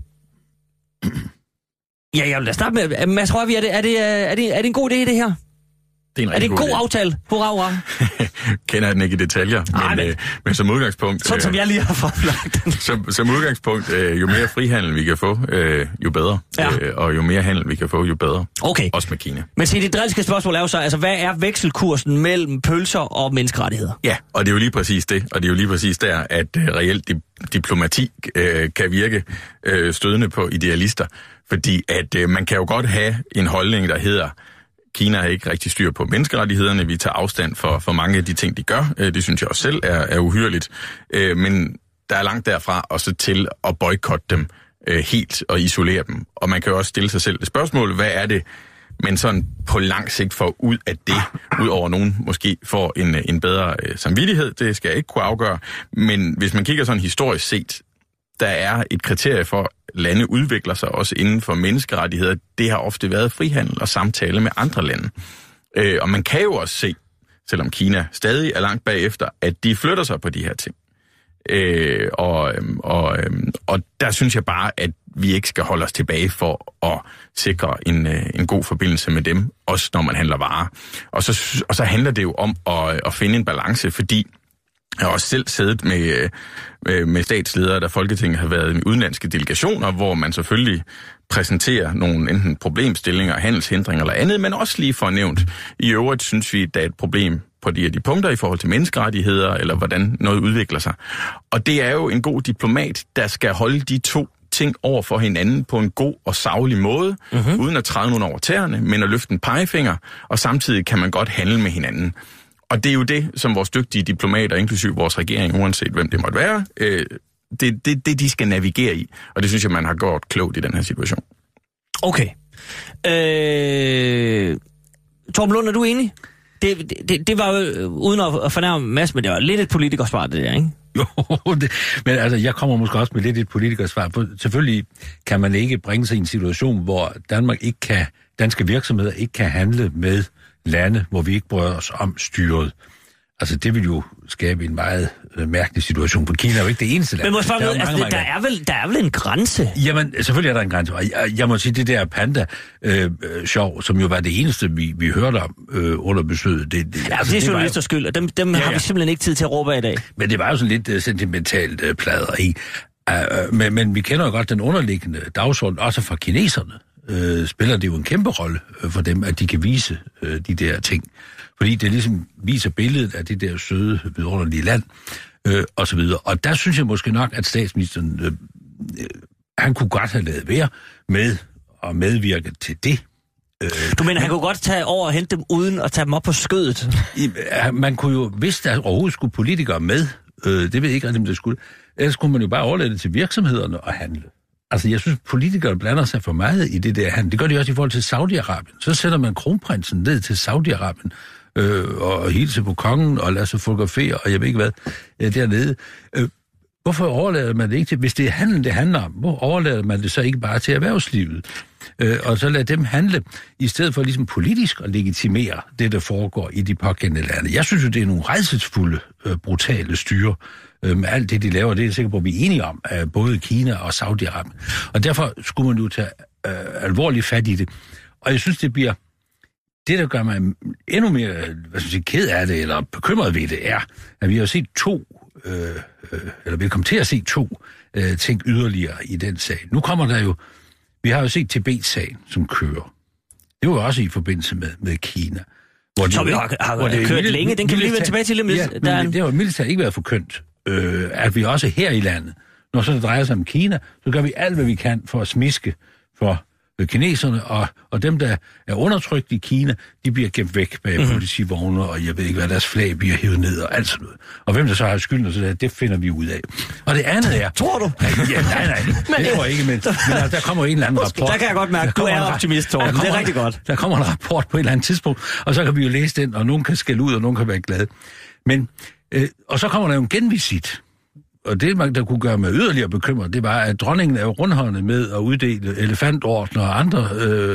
ja, jeg vil da starte med, Mads Rørvig, er det en god idé, det her? Det er det en god aftale? Hurra, hurra. Kender jeg den ikke i detaljer, men som udgangspunkt... Sådan som jeg lige har forelagt. Som udgangspunkt, jo mere frihandel vi kan få, jo bedre. Ja. Og jo mere handel vi kan få, jo bedre. Okay. Også med Kina. Men se, det drilske spørgsmål er jo så, altså, hvad er vekselkursen mellem pølser og menneskerettigheder? Ja, og det er jo lige præcis det. Og det er jo lige præcis der, at reelt diplomati kan virke stødende på idealister. Fordi at man kan jo godt have en holdning, der hedder... Kina har ikke rigtig styr på menneskerettighederne. Vi tager afstand for mange af de ting, de gør. Det synes jeg også selv er uhyrligt. Men der er langt derfra også til at boykotte dem helt og isolere dem. Og man kan jo også stille sig selv det spørgsmål, hvad er det, men sådan på lang sigt får ud af det, udover nogen måske får en bedre samvittighed. Det skal jeg ikke kunne afgøre. Men hvis man kigger sådan historisk set, der er et kriterie for, at lande udvikler sig også inden for menneskerettigheder. Det har ofte været frihandel og samtale med andre lande. Og man kan jo også se, selvom Kina stadig er langt bagefter, at de flytter sig på de her ting. Og der synes jeg bare, at vi ikke skal holde os tilbage for at sikre en god forbindelse med dem, også når man handler varer. Og så handler det jo om at finde en balance, fordi Jeg har også selv siddet med statsledere, der Folketinget har været i udenlandske delegationer, hvor man selvfølgelig præsenterer nogle enten problemstillinger, handelshindringer eller andet, men også lige fornævnt. I øvrigt synes vi, at der er et problem på de punkter i forhold til menneskerettigheder, eller hvordan noget udvikler sig. Og det er jo en god diplomat, der skal holde de to ting over for hinanden på en god og saglig måde, uden at træde nogen over tæerne, men at løfte en pegefinger, og samtidig kan man godt handle med hinanden. Og det er jo det, som vores dygtige diplomater, inklusive vores regering, uanset hvem det måtte være, det de skal navigere i. Og det synes jeg, man har gjort klogt i den her situation. Okay. Torben Lund, er du enig? Det var jo, uden at fornærme Mads, men det var lidt et politikersvar, det der, ikke? Jo, men altså, jeg kommer måske også med lidt et politikersvar. Selvfølgelig kan man ikke bringe sig i en situation, hvor danske virksomheder ikke kan handle med lande, hvor vi ikke bryder os om styret. Altså, det vil jo skabe en meget mærkelig situation, for Kina er jo ikke det eneste land. Men der er vel en grænse? Jamen, selvfølgelig er der en grænse. Og jeg må sige, det der panda-sjov, som jo var det eneste, vi hørte om under besøget. Det er journalisters skyld, og dem har vi simpelthen ikke tid til at råbe af i dag. Men det var jo sådan lidt sentimentalt pladeri. Men vi kender jo godt den underliggende dagsorden, også fra kineserne. Spiller det jo en kæmpe rolle for dem, at de kan vise de der ting. Fordi det ligesom viser billedet af det der søde, vidunderlige land, og så videre. Og der synes jeg måske nok, at statsministeren, han kunne godt have lavet være med at medvirke til det. Du mener, han kunne godt tage over og hente dem uden at tage dem op på skødet? Man kunne jo, hvis der overhovedet skulle politikere med, det ved jeg ikke, om det skulle, ellers kunne man jo bare overlade det til virksomhederne at handle. Altså, jeg synes, politikere blander sig for meget i det der handel. Det gør de også i forhold til Saudi-Arabien. Så sætter man kronprinsen ned til Saudi-Arabien og hilser på kongen og lader sig fotografere, og jeg ved ikke hvad, dernede. Hvorfor overlader man det ikke til, hvis det er handel, det handler om, hvor overlader man det så ikke bare til erhvervslivet? Og så lade dem handle, i stedet for ligesom politisk at legitimere det, der foregår i de pågældende lande. Jeg synes jo, det er nogle rædselsfulde, brutale styre, med alt det, de laver. Det er jeg sikker på, at vi er enige om, både Kina og Saudi-Arabien. Og derfor skulle man jo tage alvorligt fat i det. Og jeg synes, det bliver... Det, der gør mig endnu mere ked af det, eller bekymret ved det, er, at vi har set eller vi kommer til at se to ting yderligere i den sag. Nu kommer der jo... Vi har jo set Tibet-sagen, som kører. Det var også i forbindelse med Kina. Som vi har kørt længe. Den kan vi lige vende tilbage til lidt. Ja, det har jo militært ikke været forkyndt, at vi også her i landet, når så det drejer sig om Kina, så gør vi alt, hvad vi kan for at smiske for kineserne, og dem, der er undertrykt i Kina, de bliver gemt væk bag politivogne, og jeg ved ikke, hvad deres flag bliver hævet ned, og alt sådan noget. Og hvem der så har skylden, og så det finder vi ud af. Og det andet er... Tror du? Ja, nej, det tror jeg ikke, men der kommer en eller anden rapport. Der kan jeg godt mærke, du er optimist, Torben. Det er rigtig godt. Der kommer en rapport på et eller andet tidspunkt, og så kan vi jo læse den, og nogen kan skælde ud, og nogen kan være glade. Men, og så kommer der jo en genvisit. Og det, man der kunne gøre mig yderligere bekymret, det var, at dronningen er jo rundhåndet med at uddele elefantordner og andre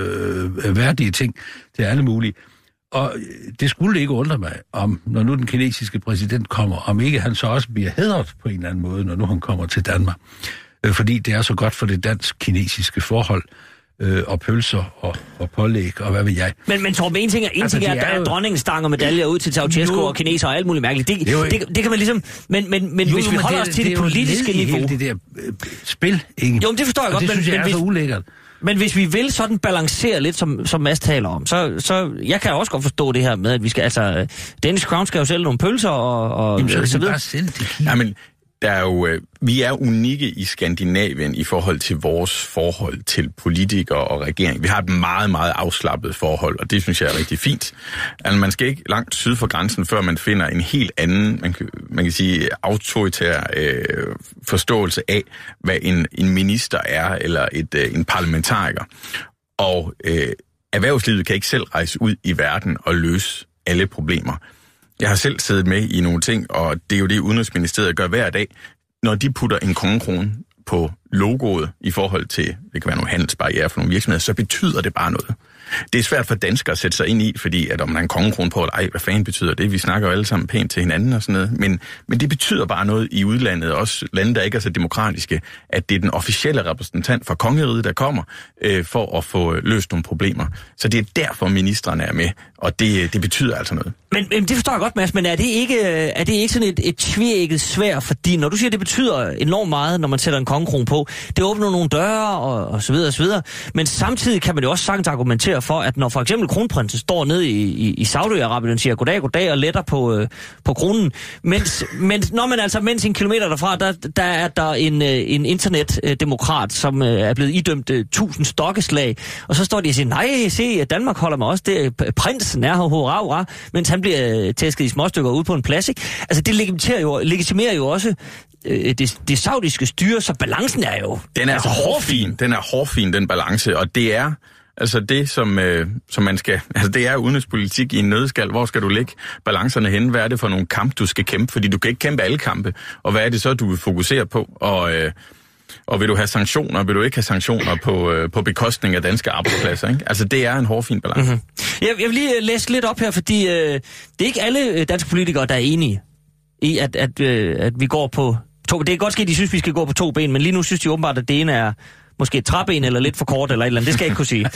værdige ting til alle mulige. Og det skulle ikke undre mig, om når nu den kinesiske præsident kommer, om ikke han så også bliver hædret på en eller anden måde, når nu han kommer til Danmark. Fordi det er så godt for det dansk-kinesiske forhold, og pølser og pålæg, og hvad ved jeg. Men Torben, en ting er, at der er dronningen stanger medaljer ud til Ceausescu og kineser og alt muligt mærkeligt. Det kan man ligesom... Men hvis vi holder os til det politiske niveau... Det der spil, ikke? Jo, men det forstår jeg godt. Det synes jeg er så ulækkert. Men hvis vi vil sådan balancere lidt, som Mads taler om, så jeg kan også godt forstå det her med, at vi skal... Altså, Danish Crown skal jo sælge nogle pølser og jamen, så videre. Bare sælge det. Ja, men der er jo, vi er unikke i Skandinavien i forhold til vores forhold til politikere og regering. Vi har et meget, meget afslappet forhold, og det synes jeg er rigtig fint. Altså, man skal ikke langt syd for grænsen, før man finder en helt anden, man kan sige, autoritær forståelse af, hvad en minister er, eller en parlamentariker. Og erhvervslivet kan ikke selv rejse ud i verden og løse alle problemer. Jeg har selv siddet med i nogle ting, og det er jo det, Udenrigsministeriet gør hver dag. Når de putter en kongekrone på logoet i forhold til, det kan være nogle handelsbarrierer for nogle virksomheder, så betyder det bare noget. Det er svært for danskere at sætte sig ind i, fordi at om der er en kongekrone på, eller ej, hvad fanden betyder det? Vi snakker jo alle sammen pænt til hinanden og sådan noget. Men det betyder bare noget i udlandet, også lande, der ikke er så demokratiske, at det er den officielle repræsentant for kongeriget, der kommer for at få løst nogle problemer. Så det er derfor, ministrene er med, og det betyder altså noget. Men det forstår jeg godt, Mads, men er det ikke sådan et tvækket sværd? Fordi når du siger, det betyder enormt meget, når man sætter en kongekrone på, det åbner nogle døre og så videre og så videre. Men samtidig kan man jo også sagtens argumentere for, at når for eksempel kronprinsen står nede i Saudi-Arabien og siger goddag og letter på kronen, mens en kilometer derfra, der er der en internetdemokrat, som er blevet idømt 1000 stokkeslag, og så står de og siger, nej, se, Danmark holder mig også, det prinsen er her, hurra, mens han bliver tæsket i småstykker ude på en plads, ikke? Altså det legitimerer jo også det saudiske styre, så balancen er jo... Den er hårfin. Den er hårfin, den balance, og det er altså det, som man skal... Altså det er udenrigspolitik i en nøddeskal. Hvor skal du lægge balancerne hen? Hvad er det for nogle kampe, du skal kæmpe? Fordi du kan ikke kæmpe alle kampe. Og hvad er det så, du vil fokusere på? Og vil du have sanktioner? Vil du ikke have sanktioner på bekostning af danske arbejdspladser? Ikke? Altså det er en hårfin balance. Mm-hmm. Jeg vil lige læse lidt op her, fordi det er ikke alle danske politikere, der er enige i, at vi går på to. Det er godt ske, at de synes, vi skal gå på 2 ben, men lige nu synes de åbenbart, at det ene er måske et træben eller lidt for kort eller et eller andet. Det skal jeg ikke kunne sige.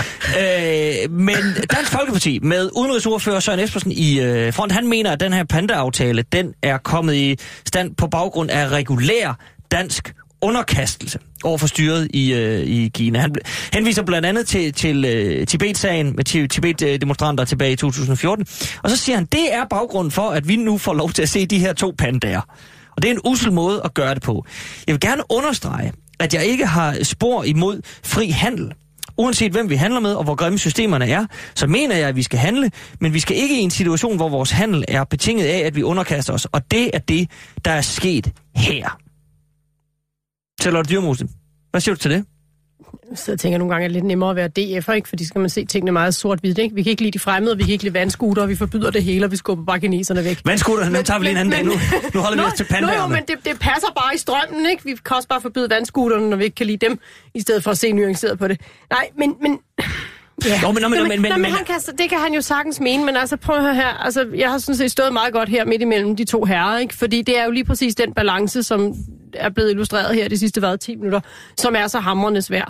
Men Dansk Folkeparti med udenrigsordfører Søren Espersen i front, han mener, at den her panda-aftale, den er kommet i stand på baggrund af regulær dansk underkastelse over for styret i Kina. Han henviser blandt andet til Tibet-sagen med Tibet-demonstranter tilbage i 2014. Og så siger han, det er baggrunden for, at vi nu får lov til at se de her 2 pandaer. Og det er en ussel måde at gøre det på. Jeg vil gerne understrege, at jeg ikke har spor imod fri handel. Uanset hvem vi handler med, og hvor grimme systemerne er, så mener jeg, at vi skal handle, men vi skal ikke i en situation, hvor vores handel er betinget af, at vi underkaster os. Og det er det, der er sket her. Charlotte Dyrmose, hvad siger du til det? Så jeg tænker nogle gange, at det er lidt nemmere at være DF'er, ikke? Fordi skal man se tingene meget sort-hvidt, ikke? Vi kan ikke lide de fremmede, vi kan ikke lide vandskuter, vi forbyder det hele, og vi skubber bare kineserne væk. Vandskuter, nu tager vi lige en anden dag. Nu holder vi os til pandaerne. Jo, men det passer bare i strømmen, ikke? Vi kan også bare forbyde vandskuterne, når vi ikke kan lide dem, i stedet for at se nuanceret på det. Nej, men ja. Det kan han jo sagtens mene, men altså prøv at høre her. Altså, jeg har sådan set stået meget godt her midt imellem de 2 herrer, ikke? Fordi det er jo lige præcis den balance, som er blevet illustreret her de sidste 10 minutter, som er så hamrende svær.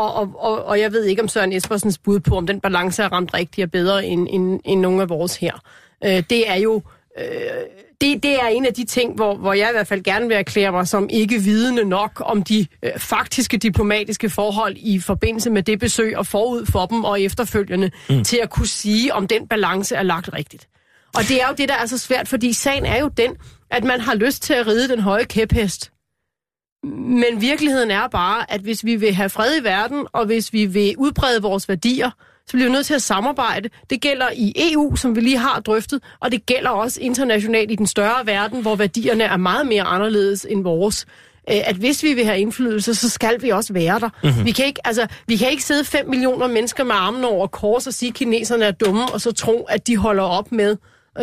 Og jeg ved ikke, om Søren Espersens bud på, om den balance er ramt rigtig og bedre end nogle af vores her. Det er jo... Det er en af de ting, hvor jeg i hvert fald gerne vil erklære mig som ikke vidende nok om de faktiske diplomatiske forhold i forbindelse med det besøg og forud for dem og efterfølgende til at kunne sige, om den balance er lagt rigtigt. Og det er jo det, der er så svært, fordi sagen er jo den, at man har lyst til at ride den høje kæphest. Men virkeligheden er bare, at hvis vi vil have fred i verden, og hvis vi vil udbrede vores værdier, så bliver vi nødt til at samarbejde. Det gælder i EU, som vi lige har drøftet, og det gælder også internationalt i den større verden, hvor værdierne er meget mere anderledes end vores. At hvis vi vil have indflydelse, så skal vi også være der. Mm-hmm. Vi kan ikke sidde 5 millioner mennesker med armene over kors og sige, at kineserne er dumme, og så tro, at de holder op med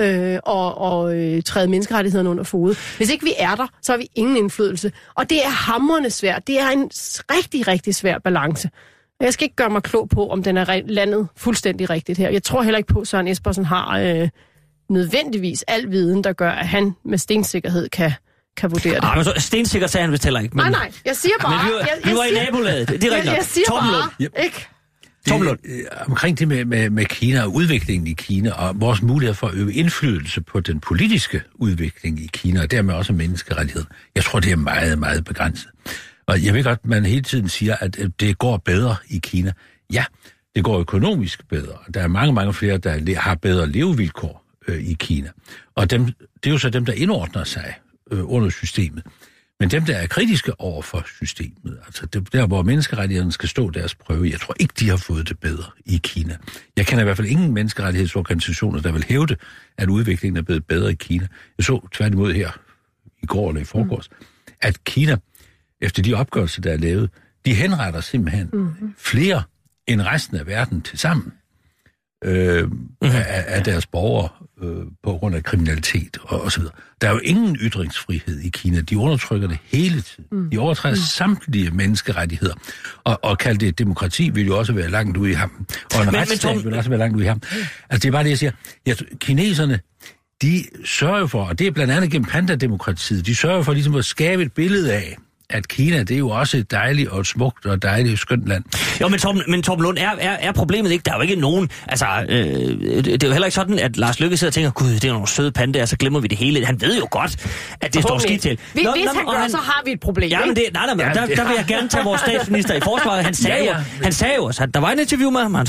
og træde menneskerettighederne under fod. Hvis ikke vi er der, så har vi ingen indflydelse. Og det er hamrende svært. Det er en rigtig, rigtig svær balance. Jeg skal ikke gøre mig klog på, om den er landet fuldstændig rigtigt her. Jeg tror heller ikke på, at Søren Espersen har nødvendigvis al viden, der gør, at han med stensikkerhed kan vurdere det. Men så stensikker sagde han vist heller ikke. Men... Nej, jeg siger bare... Vi var i nabolaget, det er rigtigt. Jeg siger bare, ikke? Omkring det med Kina og udviklingen i Kina, og vores mulighed for at øve indflydelse på den politiske udvikling i Kina, og dermed også menneskerettighed. Jeg tror, det er meget, meget begrænset. Og jeg ved godt, man hele tiden siger, at det går bedre i Kina. Ja, det går økonomisk bedre. Der er mange, mange flere, der har bedre levevilkår i Kina. Og det er jo så dem, der indordner sig under systemet. Men dem, der er kritiske over for systemet, altså der, hvor menneskerettighederne skal stå deres prøve, jeg tror ikke, de har fået det bedre i Kina. Jeg kender i hvert fald ingen menneskerettighedsorganisationer, der vil hævde, at udviklingen er blevet bedre i Kina. Jeg så tværtimod her i går eller i forgårs, at Kina, efter de opgørelser, der er lavet, de henretter simpelthen flere end resten af verden til sammen. af deres borgere på grund af kriminalitet og så videre. Der er jo ingen ytringsfrihed i Kina. De undertrykker det hele tiden. De overtræder samtlige menneskerettigheder. Og kalde det demokrati vil jo også være langt ude i ham. Og en retsstat vil også være langt ude i ham. Altså det er bare det, jeg siger. Kineserne, de sørger for, og det er blandt andet gennem pandademokratiet, de sørger for ligesom at skabe et billede af, at Kina, det er jo også et dejligt og et smukt og dejligt skønt land. Jo, men Torben Lund, er problemet ikke? Der er jo ikke nogen... Altså, det er jo heller ikke sådan, at Lars Løkke sidder og tænker, gud, det er nogle søde pandaer, så glemmer vi det hele. Han ved jo godt, at det står skidt til. Hvis han gør, så har vi et problem, ja, men der vil jeg gerne tage vores statsminister i forsvaret. Han sagde jo også, at der var en interview med ham, han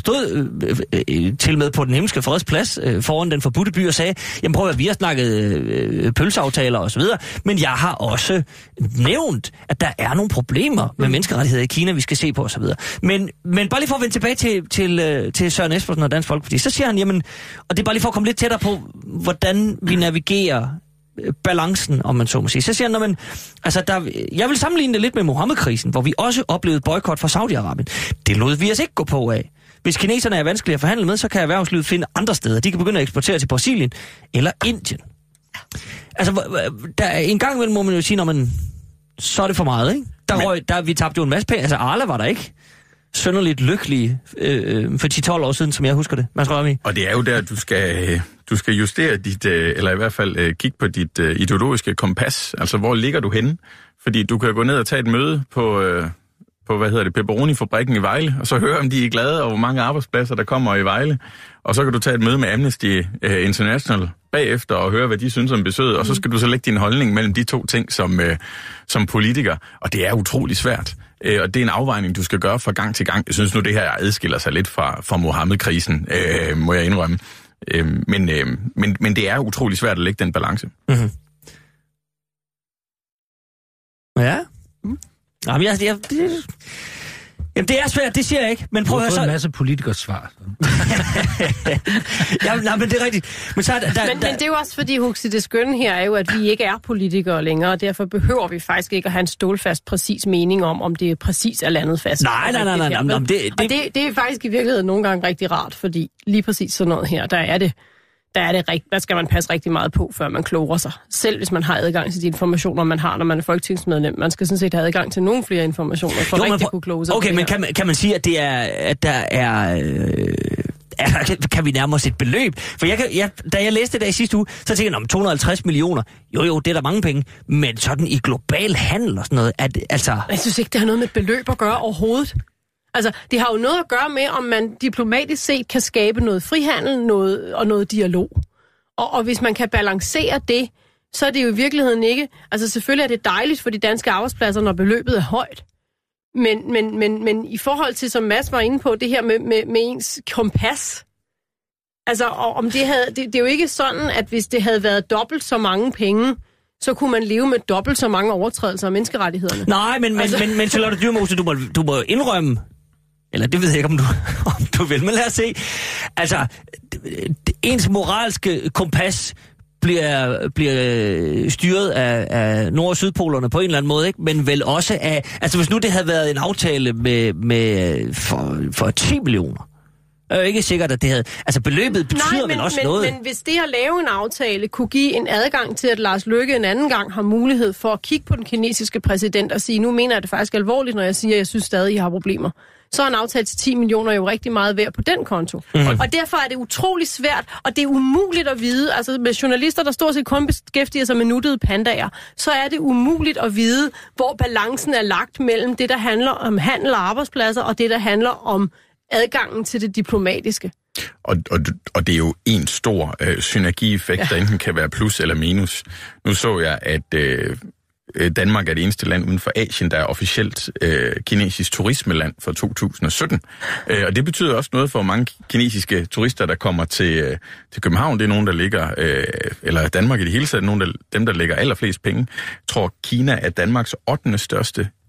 stod til med på den himmelske fredsplads foran den forbudte by og sagde, jamen prøv at vi har snakket pølseaftaler og så videre, men jeg har også nævnt, at der er nogle problemer med menneskerettigheder i Kina, vi skal se på osv. Men bare lige for at vende tilbage til Søren Espersen og Dansk Folkeparti, så siger han, jamen, og det er bare lige for at komme lidt tættere på, hvordan vi navigerer balancen, om man så må sige. Så siger han, jeg vil sammenligne det lidt med Mohammed-krisen, hvor vi også oplevede boykot fra Saudi-Arabien. Det lod vi os ikke gå på af. Hvis kineserne er vanskelige at forhandle med, så kan erhvervslivet finde andre steder. De kan begynde at eksportere til Brasilien eller Indien. Altså, en gang imellem må man jo sige, når man så er det for meget, ikke? Vi tabte jo en masse penge. Altså, Arla var der ikke synderligt lykkelige for 10-12 år siden, som jeg husker det. Og det er jo der, du skal justere dit, eller i hvert fald kigge på dit ideologiske kompas. Altså, hvor ligger du henne? Fordi du kan gå ned og tage et møde på Pepperoni-fabrikken i Vejle, og så høre, om de er glade over, hvor mange arbejdspladser, der kommer i Vejle. Og så kan du tage et møde med Amnesty International bagefter og høre, hvad de synes om besøget, og så skal du så lægge din holdning mellem de to ting som politiker. Og det er utrolig svært. Og det er en afvejning, du skal gøre fra gang til gang. Jeg synes nu, det her adskiller sig lidt fra Mohammed-krisen, må jeg indrømme. Men det er utrolig svært at lægge den balance. Mm-hmm. Ja. Jamen, det er svært, det siger jeg ikke. Men prøv at høre så... en masse politikers svar. Men det er rigtigt. Men det er jo også fordi, Huxi, det skønne her er jo, at vi ikke er politikere længere, og derfor behøver vi faktisk ikke at have en stålfast, præcis mening om det er præcis er landet fast. Nej. Det er faktisk i virkeligheden nogle gange rigtig rart, fordi lige præcis sådan noget her, der er det rigtigt. Der skal man passe rigtig meget på, før man kloger sig. Selv hvis man har adgang til de informationer, man har, når man er folketingsmedlem. Man skal sådan set have adgang til nogle flere informationer, for rigtig kunne kloge sig. Okay, men kan man sige, at der er... kan vi nærme os et beløb? For da jeg læste det i sidste uge, så tænkte jeg, om 250 millioner, jo, det er der mange penge, men sådan i global handel og sådan noget, Jeg synes ikke, det har noget med beløb at gøre overhovedet. Altså, det har jo noget at gøre med, om man diplomatisk set kan skabe noget frihandel og noget dialog. Og hvis man kan balancere det, så er det jo i virkeligheden ikke... Altså, selvfølgelig er det dejligt for de danske arbejdspladser, når beløbet er højt. Men i forhold til, som Mads var inde på, det her med ens kompas... Altså, om det er jo ikke sådan, at hvis det havde været dobbelt så mange penge, så kunne man leve med dobbelt så mange overtrædelser af menneskerettighederne. Nej, men Charlotte Dyrmose, du må indrømme... Eller det ved jeg ikke, om du vil, men lad os se. Altså, ens moralske kompas bliver styret af Nord- og Sydpolerne på en eller anden måde, ikke? Men vel også af... Altså, hvis nu det havde været en aftale for 10 millioner, er jo ikke sikkert, at det havde... Altså, beløbet betyder vel også noget. Men hvis det at lave en aftale kunne give en adgang til, at Lars Løkke en anden gang har mulighed for at kigge på den kinesiske præsident og sige, nu mener jeg det faktisk alvorligt, når jeg siger, at jeg synes stadig, I har problemer, så er en aftale til 10 millioner jo rigtig meget værd på den konto. Mm-hmm. Og derfor er det utrolig svært, og det er umuligt at vide, altså med journalister, der stort set kun beskæftiger sig med nuttede pandaer, så er det umuligt at vide, hvor balancen er lagt mellem det, der handler om handel og arbejdspladser, og det, der handler om adgangen til det diplomatiske. Og det er jo en stor synergieffekt, der enten kan være plus eller minus. Nu så jeg, at Danmark er det eneste land uden for Asien, der er officielt kinesisk turismeland for 2017. Og det betyder også noget for mange kinesiske turister, der kommer til København. Det er nogen, der ligger, eller Danmark i det hele taget, dem, der lægger allerflest penge. Jeg tror, Kina er Danmarks 8. største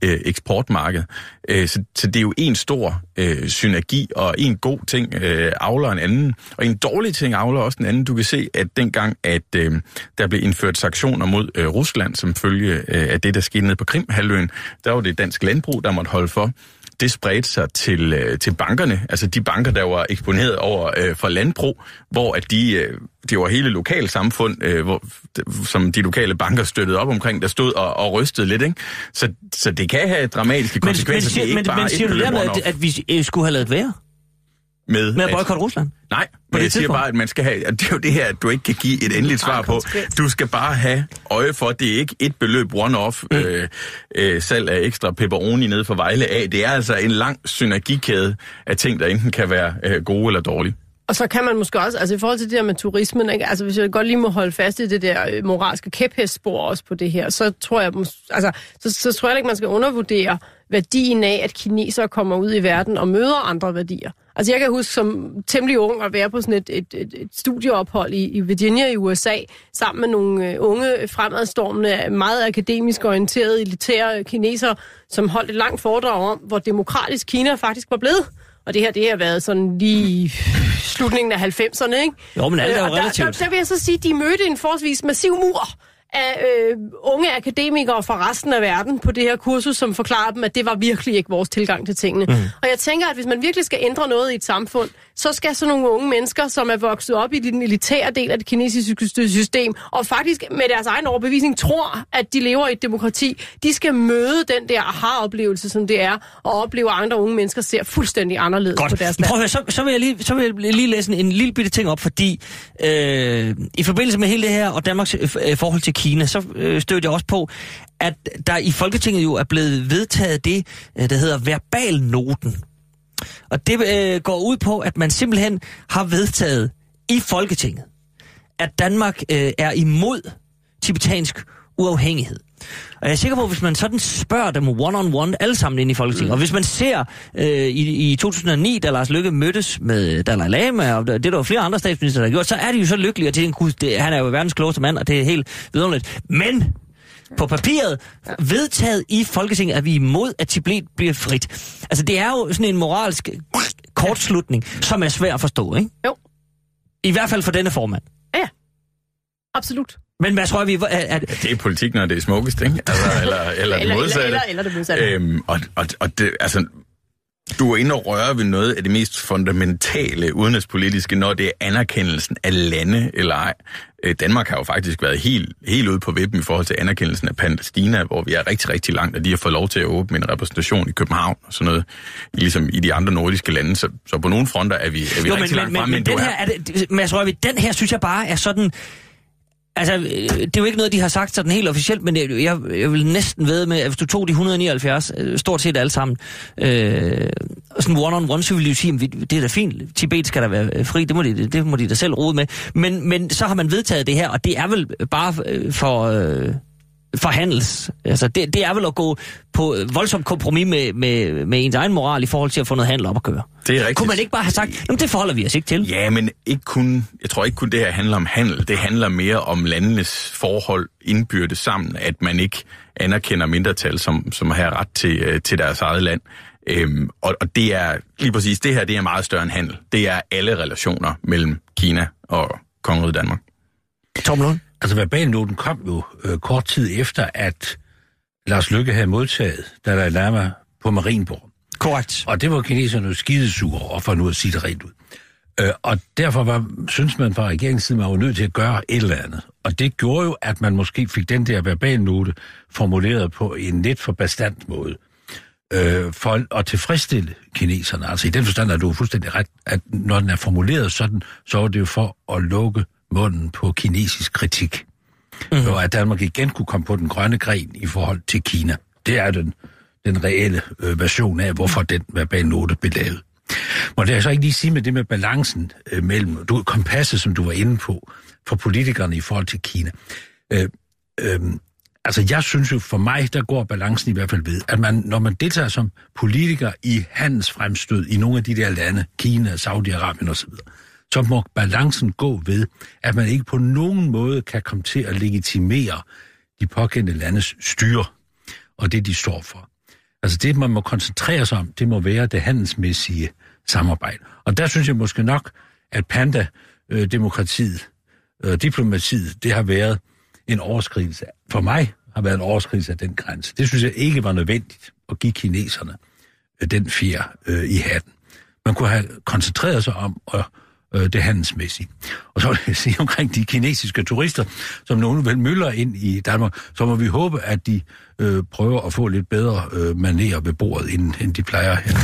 eksportmarked. Så det er jo en stor synergi, og en god ting avler en anden, og en dårlig ting avler også en anden. Du kan se, at dengang, at der blev indført sanktioner mod Rusland, som følge af det, der skete nede på Krimhalvøen, der var det dansk landbrug, der måtte holde for. Det spredte sig til bankerne, altså de banker, der var eksponeret over for landbrug, hvor at det var hele lokalsamfund, som de lokale banker støttede op omkring, der stod og rystede lidt, ikke? Så det kan have dramatiske konsekvenser. Men siger du dermed, at vi skulle have lavet være? Med at boykotte Rusland? Nej, men jeg siger bare, at man skal have, det er jo det her, at du ikke kan give et endeligt svar på. Du skal bare have øje for, at det er ikke et beløb one-off salg af ekstra pepperoni nede for Vejle af. Det er altså en lang synergikæde af ting, der enten kan være gode eller dårlige. Og så kan man måske også, altså i forhold til det der med turismen, ikke? Altså hvis jeg godt lige må holde fast i det der moralske kæphestspor også på det her, så tror jeg, så tror jeg ikke, man skal undervurdere værdien af, at kinesere kommer ud i verden og møder andre værdier. Altså jeg kan huske som temmelig ung at være på sådan et studieophold i Virginia i USA, sammen med nogle unge fremadstormende, meget akademisk orienterede elitære kinesere, som holdt et langt foredrag om, hvor demokratisk Kina faktisk var blevet. Og det har været sådan lige i slutningen af 90'erne, ikke? Jo, men alt er jo relativt. Der vil jeg så sige, at de mødte en forholdsvis massiv mur af unge akademikere fra resten af verden på det her kursus, som forklarer dem, at det var virkelig ikke vores tilgang til tingene. Og jeg tænker, at hvis man virkelig skal ændre noget i et samfund, så skal sådan nogle unge mennesker, som er vokset op i den elitære del af det kinesiske system, og faktisk med deres egen overbevisning tror, at de lever i et demokrati, de skal møde den der aha-oplevelse, som det er, og opleve, at andre unge mennesker ser fuldstændig anderledes på deres land. Prøv at høre, så vil jeg lige læse en lille bitte ting op, fordi i forbindelse med hele det her, og Danmarks forhold til Kina, så stødte jeg også på, at der i Folketinget jo er blevet vedtaget det, der hedder verbalnoten. Og det går ud på, at man simpelthen har vedtaget i Folketinget, at Danmark er imod tibetansk uafhængighed. Og jeg er sikker på, at hvis man sådan spørger dem one-on-one, alle sammen inde i Folketinget, og hvis man ser i 2009, da Lars Løkke mødtes med Dalai Lama, og det der var flere andre statsminister, der har gjort, så er de jo så lykkelige at tænke, han er jo verdens klogeste mand, og det er helt vidunderligt. Men på papiret, vedtaget i Folketinget, at vi er imod, at Tibet bliver frit. Altså, det er jo sådan en moralsk kortslutning, som er svær at forstå, ikke? Jo. I hvert fald for denne formand. Ja, absolut. Men hvad tror vi... Det er politik, når det er smukkest, ikke? Altså, eller det modsatte. Eller det modsatte. Og det, altså, du er inde og røre ved noget af det mest fundamentale udenrigspolitiske, når det er anerkendelsen af lande eller ej. Danmark har jo faktisk været helt ude på vippen i forhold til anerkendelsen af Palæstina, hvor vi er rigtig, rigtig langt, og de har fået lov til at åbne en repræsentation i København og sådan noget, ligesom i de andre nordiske lande. Så på nogle fronter er vi rigtig langt fremme. Men den her, Mads Rørvig, den her synes jeg bare er sådan... Altså, det er jo ikke noget, de har sagt sådan helt officielt, men jeg vil næsten vædde med, at hvis du tog de 179, stort set alle sammen, sådan one-on-one, så vil de jo sige, at det er da fint, Tibet skal da være fri, det må de da selv rode med. Men så har man vedtaget det her, og det er vel bare for handels. Altså, det er vel at gå på voldsomt kompromis med ens egen moral i forhold til at få noget handel op at køre. Det er rigtigt. Kunne man ikke bare have sagt, det forholder vi os ikke til? Ja, men jeg tror ikke kun det her handler om handel. Det handler mere om landenes forhold indbyrdes sammen, at man ikke anerkender mindretal, som har ret til deres eget land. Og det er lige præcis det her, det er meget større end handel. Det er alle relationer mellem Kina og Kongeriget Danmark. Tom Lund? Altså, verbalnoten kom jo kort tid efter, at Lars Løkke havde modtaget Dalai Lama på Marienborg. Korrekt. Og det var kineserne jo skidesure over, for nu at sige det rent ud. Og derfor synes man fra regeringens side, man var nødt til at gøre et eller andet. Og det gjorde jo, at man måske fik den der verbalnote formuleret på en lidt for bastant måde. For at tilfredsstille kineserne. Altså i den forstand er du fuldstændig ret, at når den er formuleret sådan, så var det jo for at lukke munden på kinesisk kritik. Og at Danmark igen kunne komme på den grønne gren i forhold til Kina. Det er den reelle version af, hvorfor den verbalnote blev lavet. Må det så ikke lige sige med det med balancen mellem kompasset, som du var inde på, for politikerne i forhold til Kina. Altså jeg synes jo, for mig, der går balancen i hvert fald ved, at når man deltager som politiker i handelsfremstød i nogle af de der lande, Kina, Saudi-Arabien osv., så må balancen gå ved, at man ikke på nogen måde kan komme til at legitimere de pågældende landes styre og det, de står for. Altså det, man må koncentrere sig om, det må være det handelsmæssige samarbejde. Og der synes jeg måske nok, at panda-demokratiet, diplomatiet, det har været en overskridelse. For mig har været en overskridelse af den grænse. Det synes jeg ikke var nødvendigt at give kineserne den fjer i hatten. Man kunne have koncentreret sig om det handelsmæssige. Og så vil jeg sige omkring de kinesiske turister, som nogen vel mylder ind i Danmark, så må vi håbe, at de prøver at få lidt bedre manerer ved bordet, end de plejer her.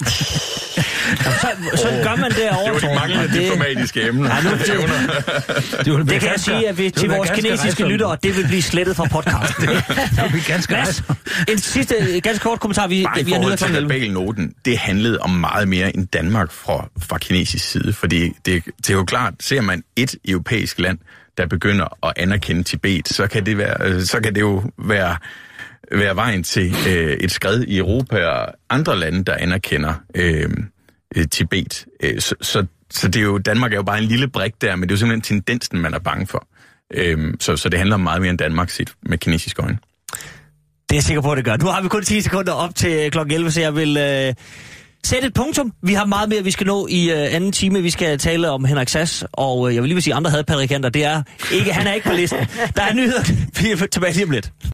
Så gør man derovre. Det var de manglende diplomatiske emner. Det kan jeg sige, at til vores kinesiske lyttere, det vil blive slettet fra podcasten. Det vil ganske Mads, en sidste ganske kort kommentar. Vi er nødt til verbalnoten. Det handlede om meget mere end Danmark fra kinesisk side, fordi det er jo klart, ser man et europæisk land, der begynder at anerkende Tibet, så kan det jo være vejen til et skred i Europa og andre lande, der anerkender Tibet. Så det er jo, Danmark er jo bare en lille brik der, men det er jo simpelthen tendensen, man er bange for. Så det handler meget mere end Danmark set med kinesiske øjne. Det er jeg sikker på, at det gør. Nu har vi kun 10 sekunder op til kl. 11, så jeg vil sætte et punktum. Vi har meget mere, vi skal nå i anden time. Vi skal tale om Henrik Sass, og jeg vil lige sige, andre hadprædikanter. Det er ikke, han er ikke på listen. Der er nyheder. Vi er tilbage lige om lidt.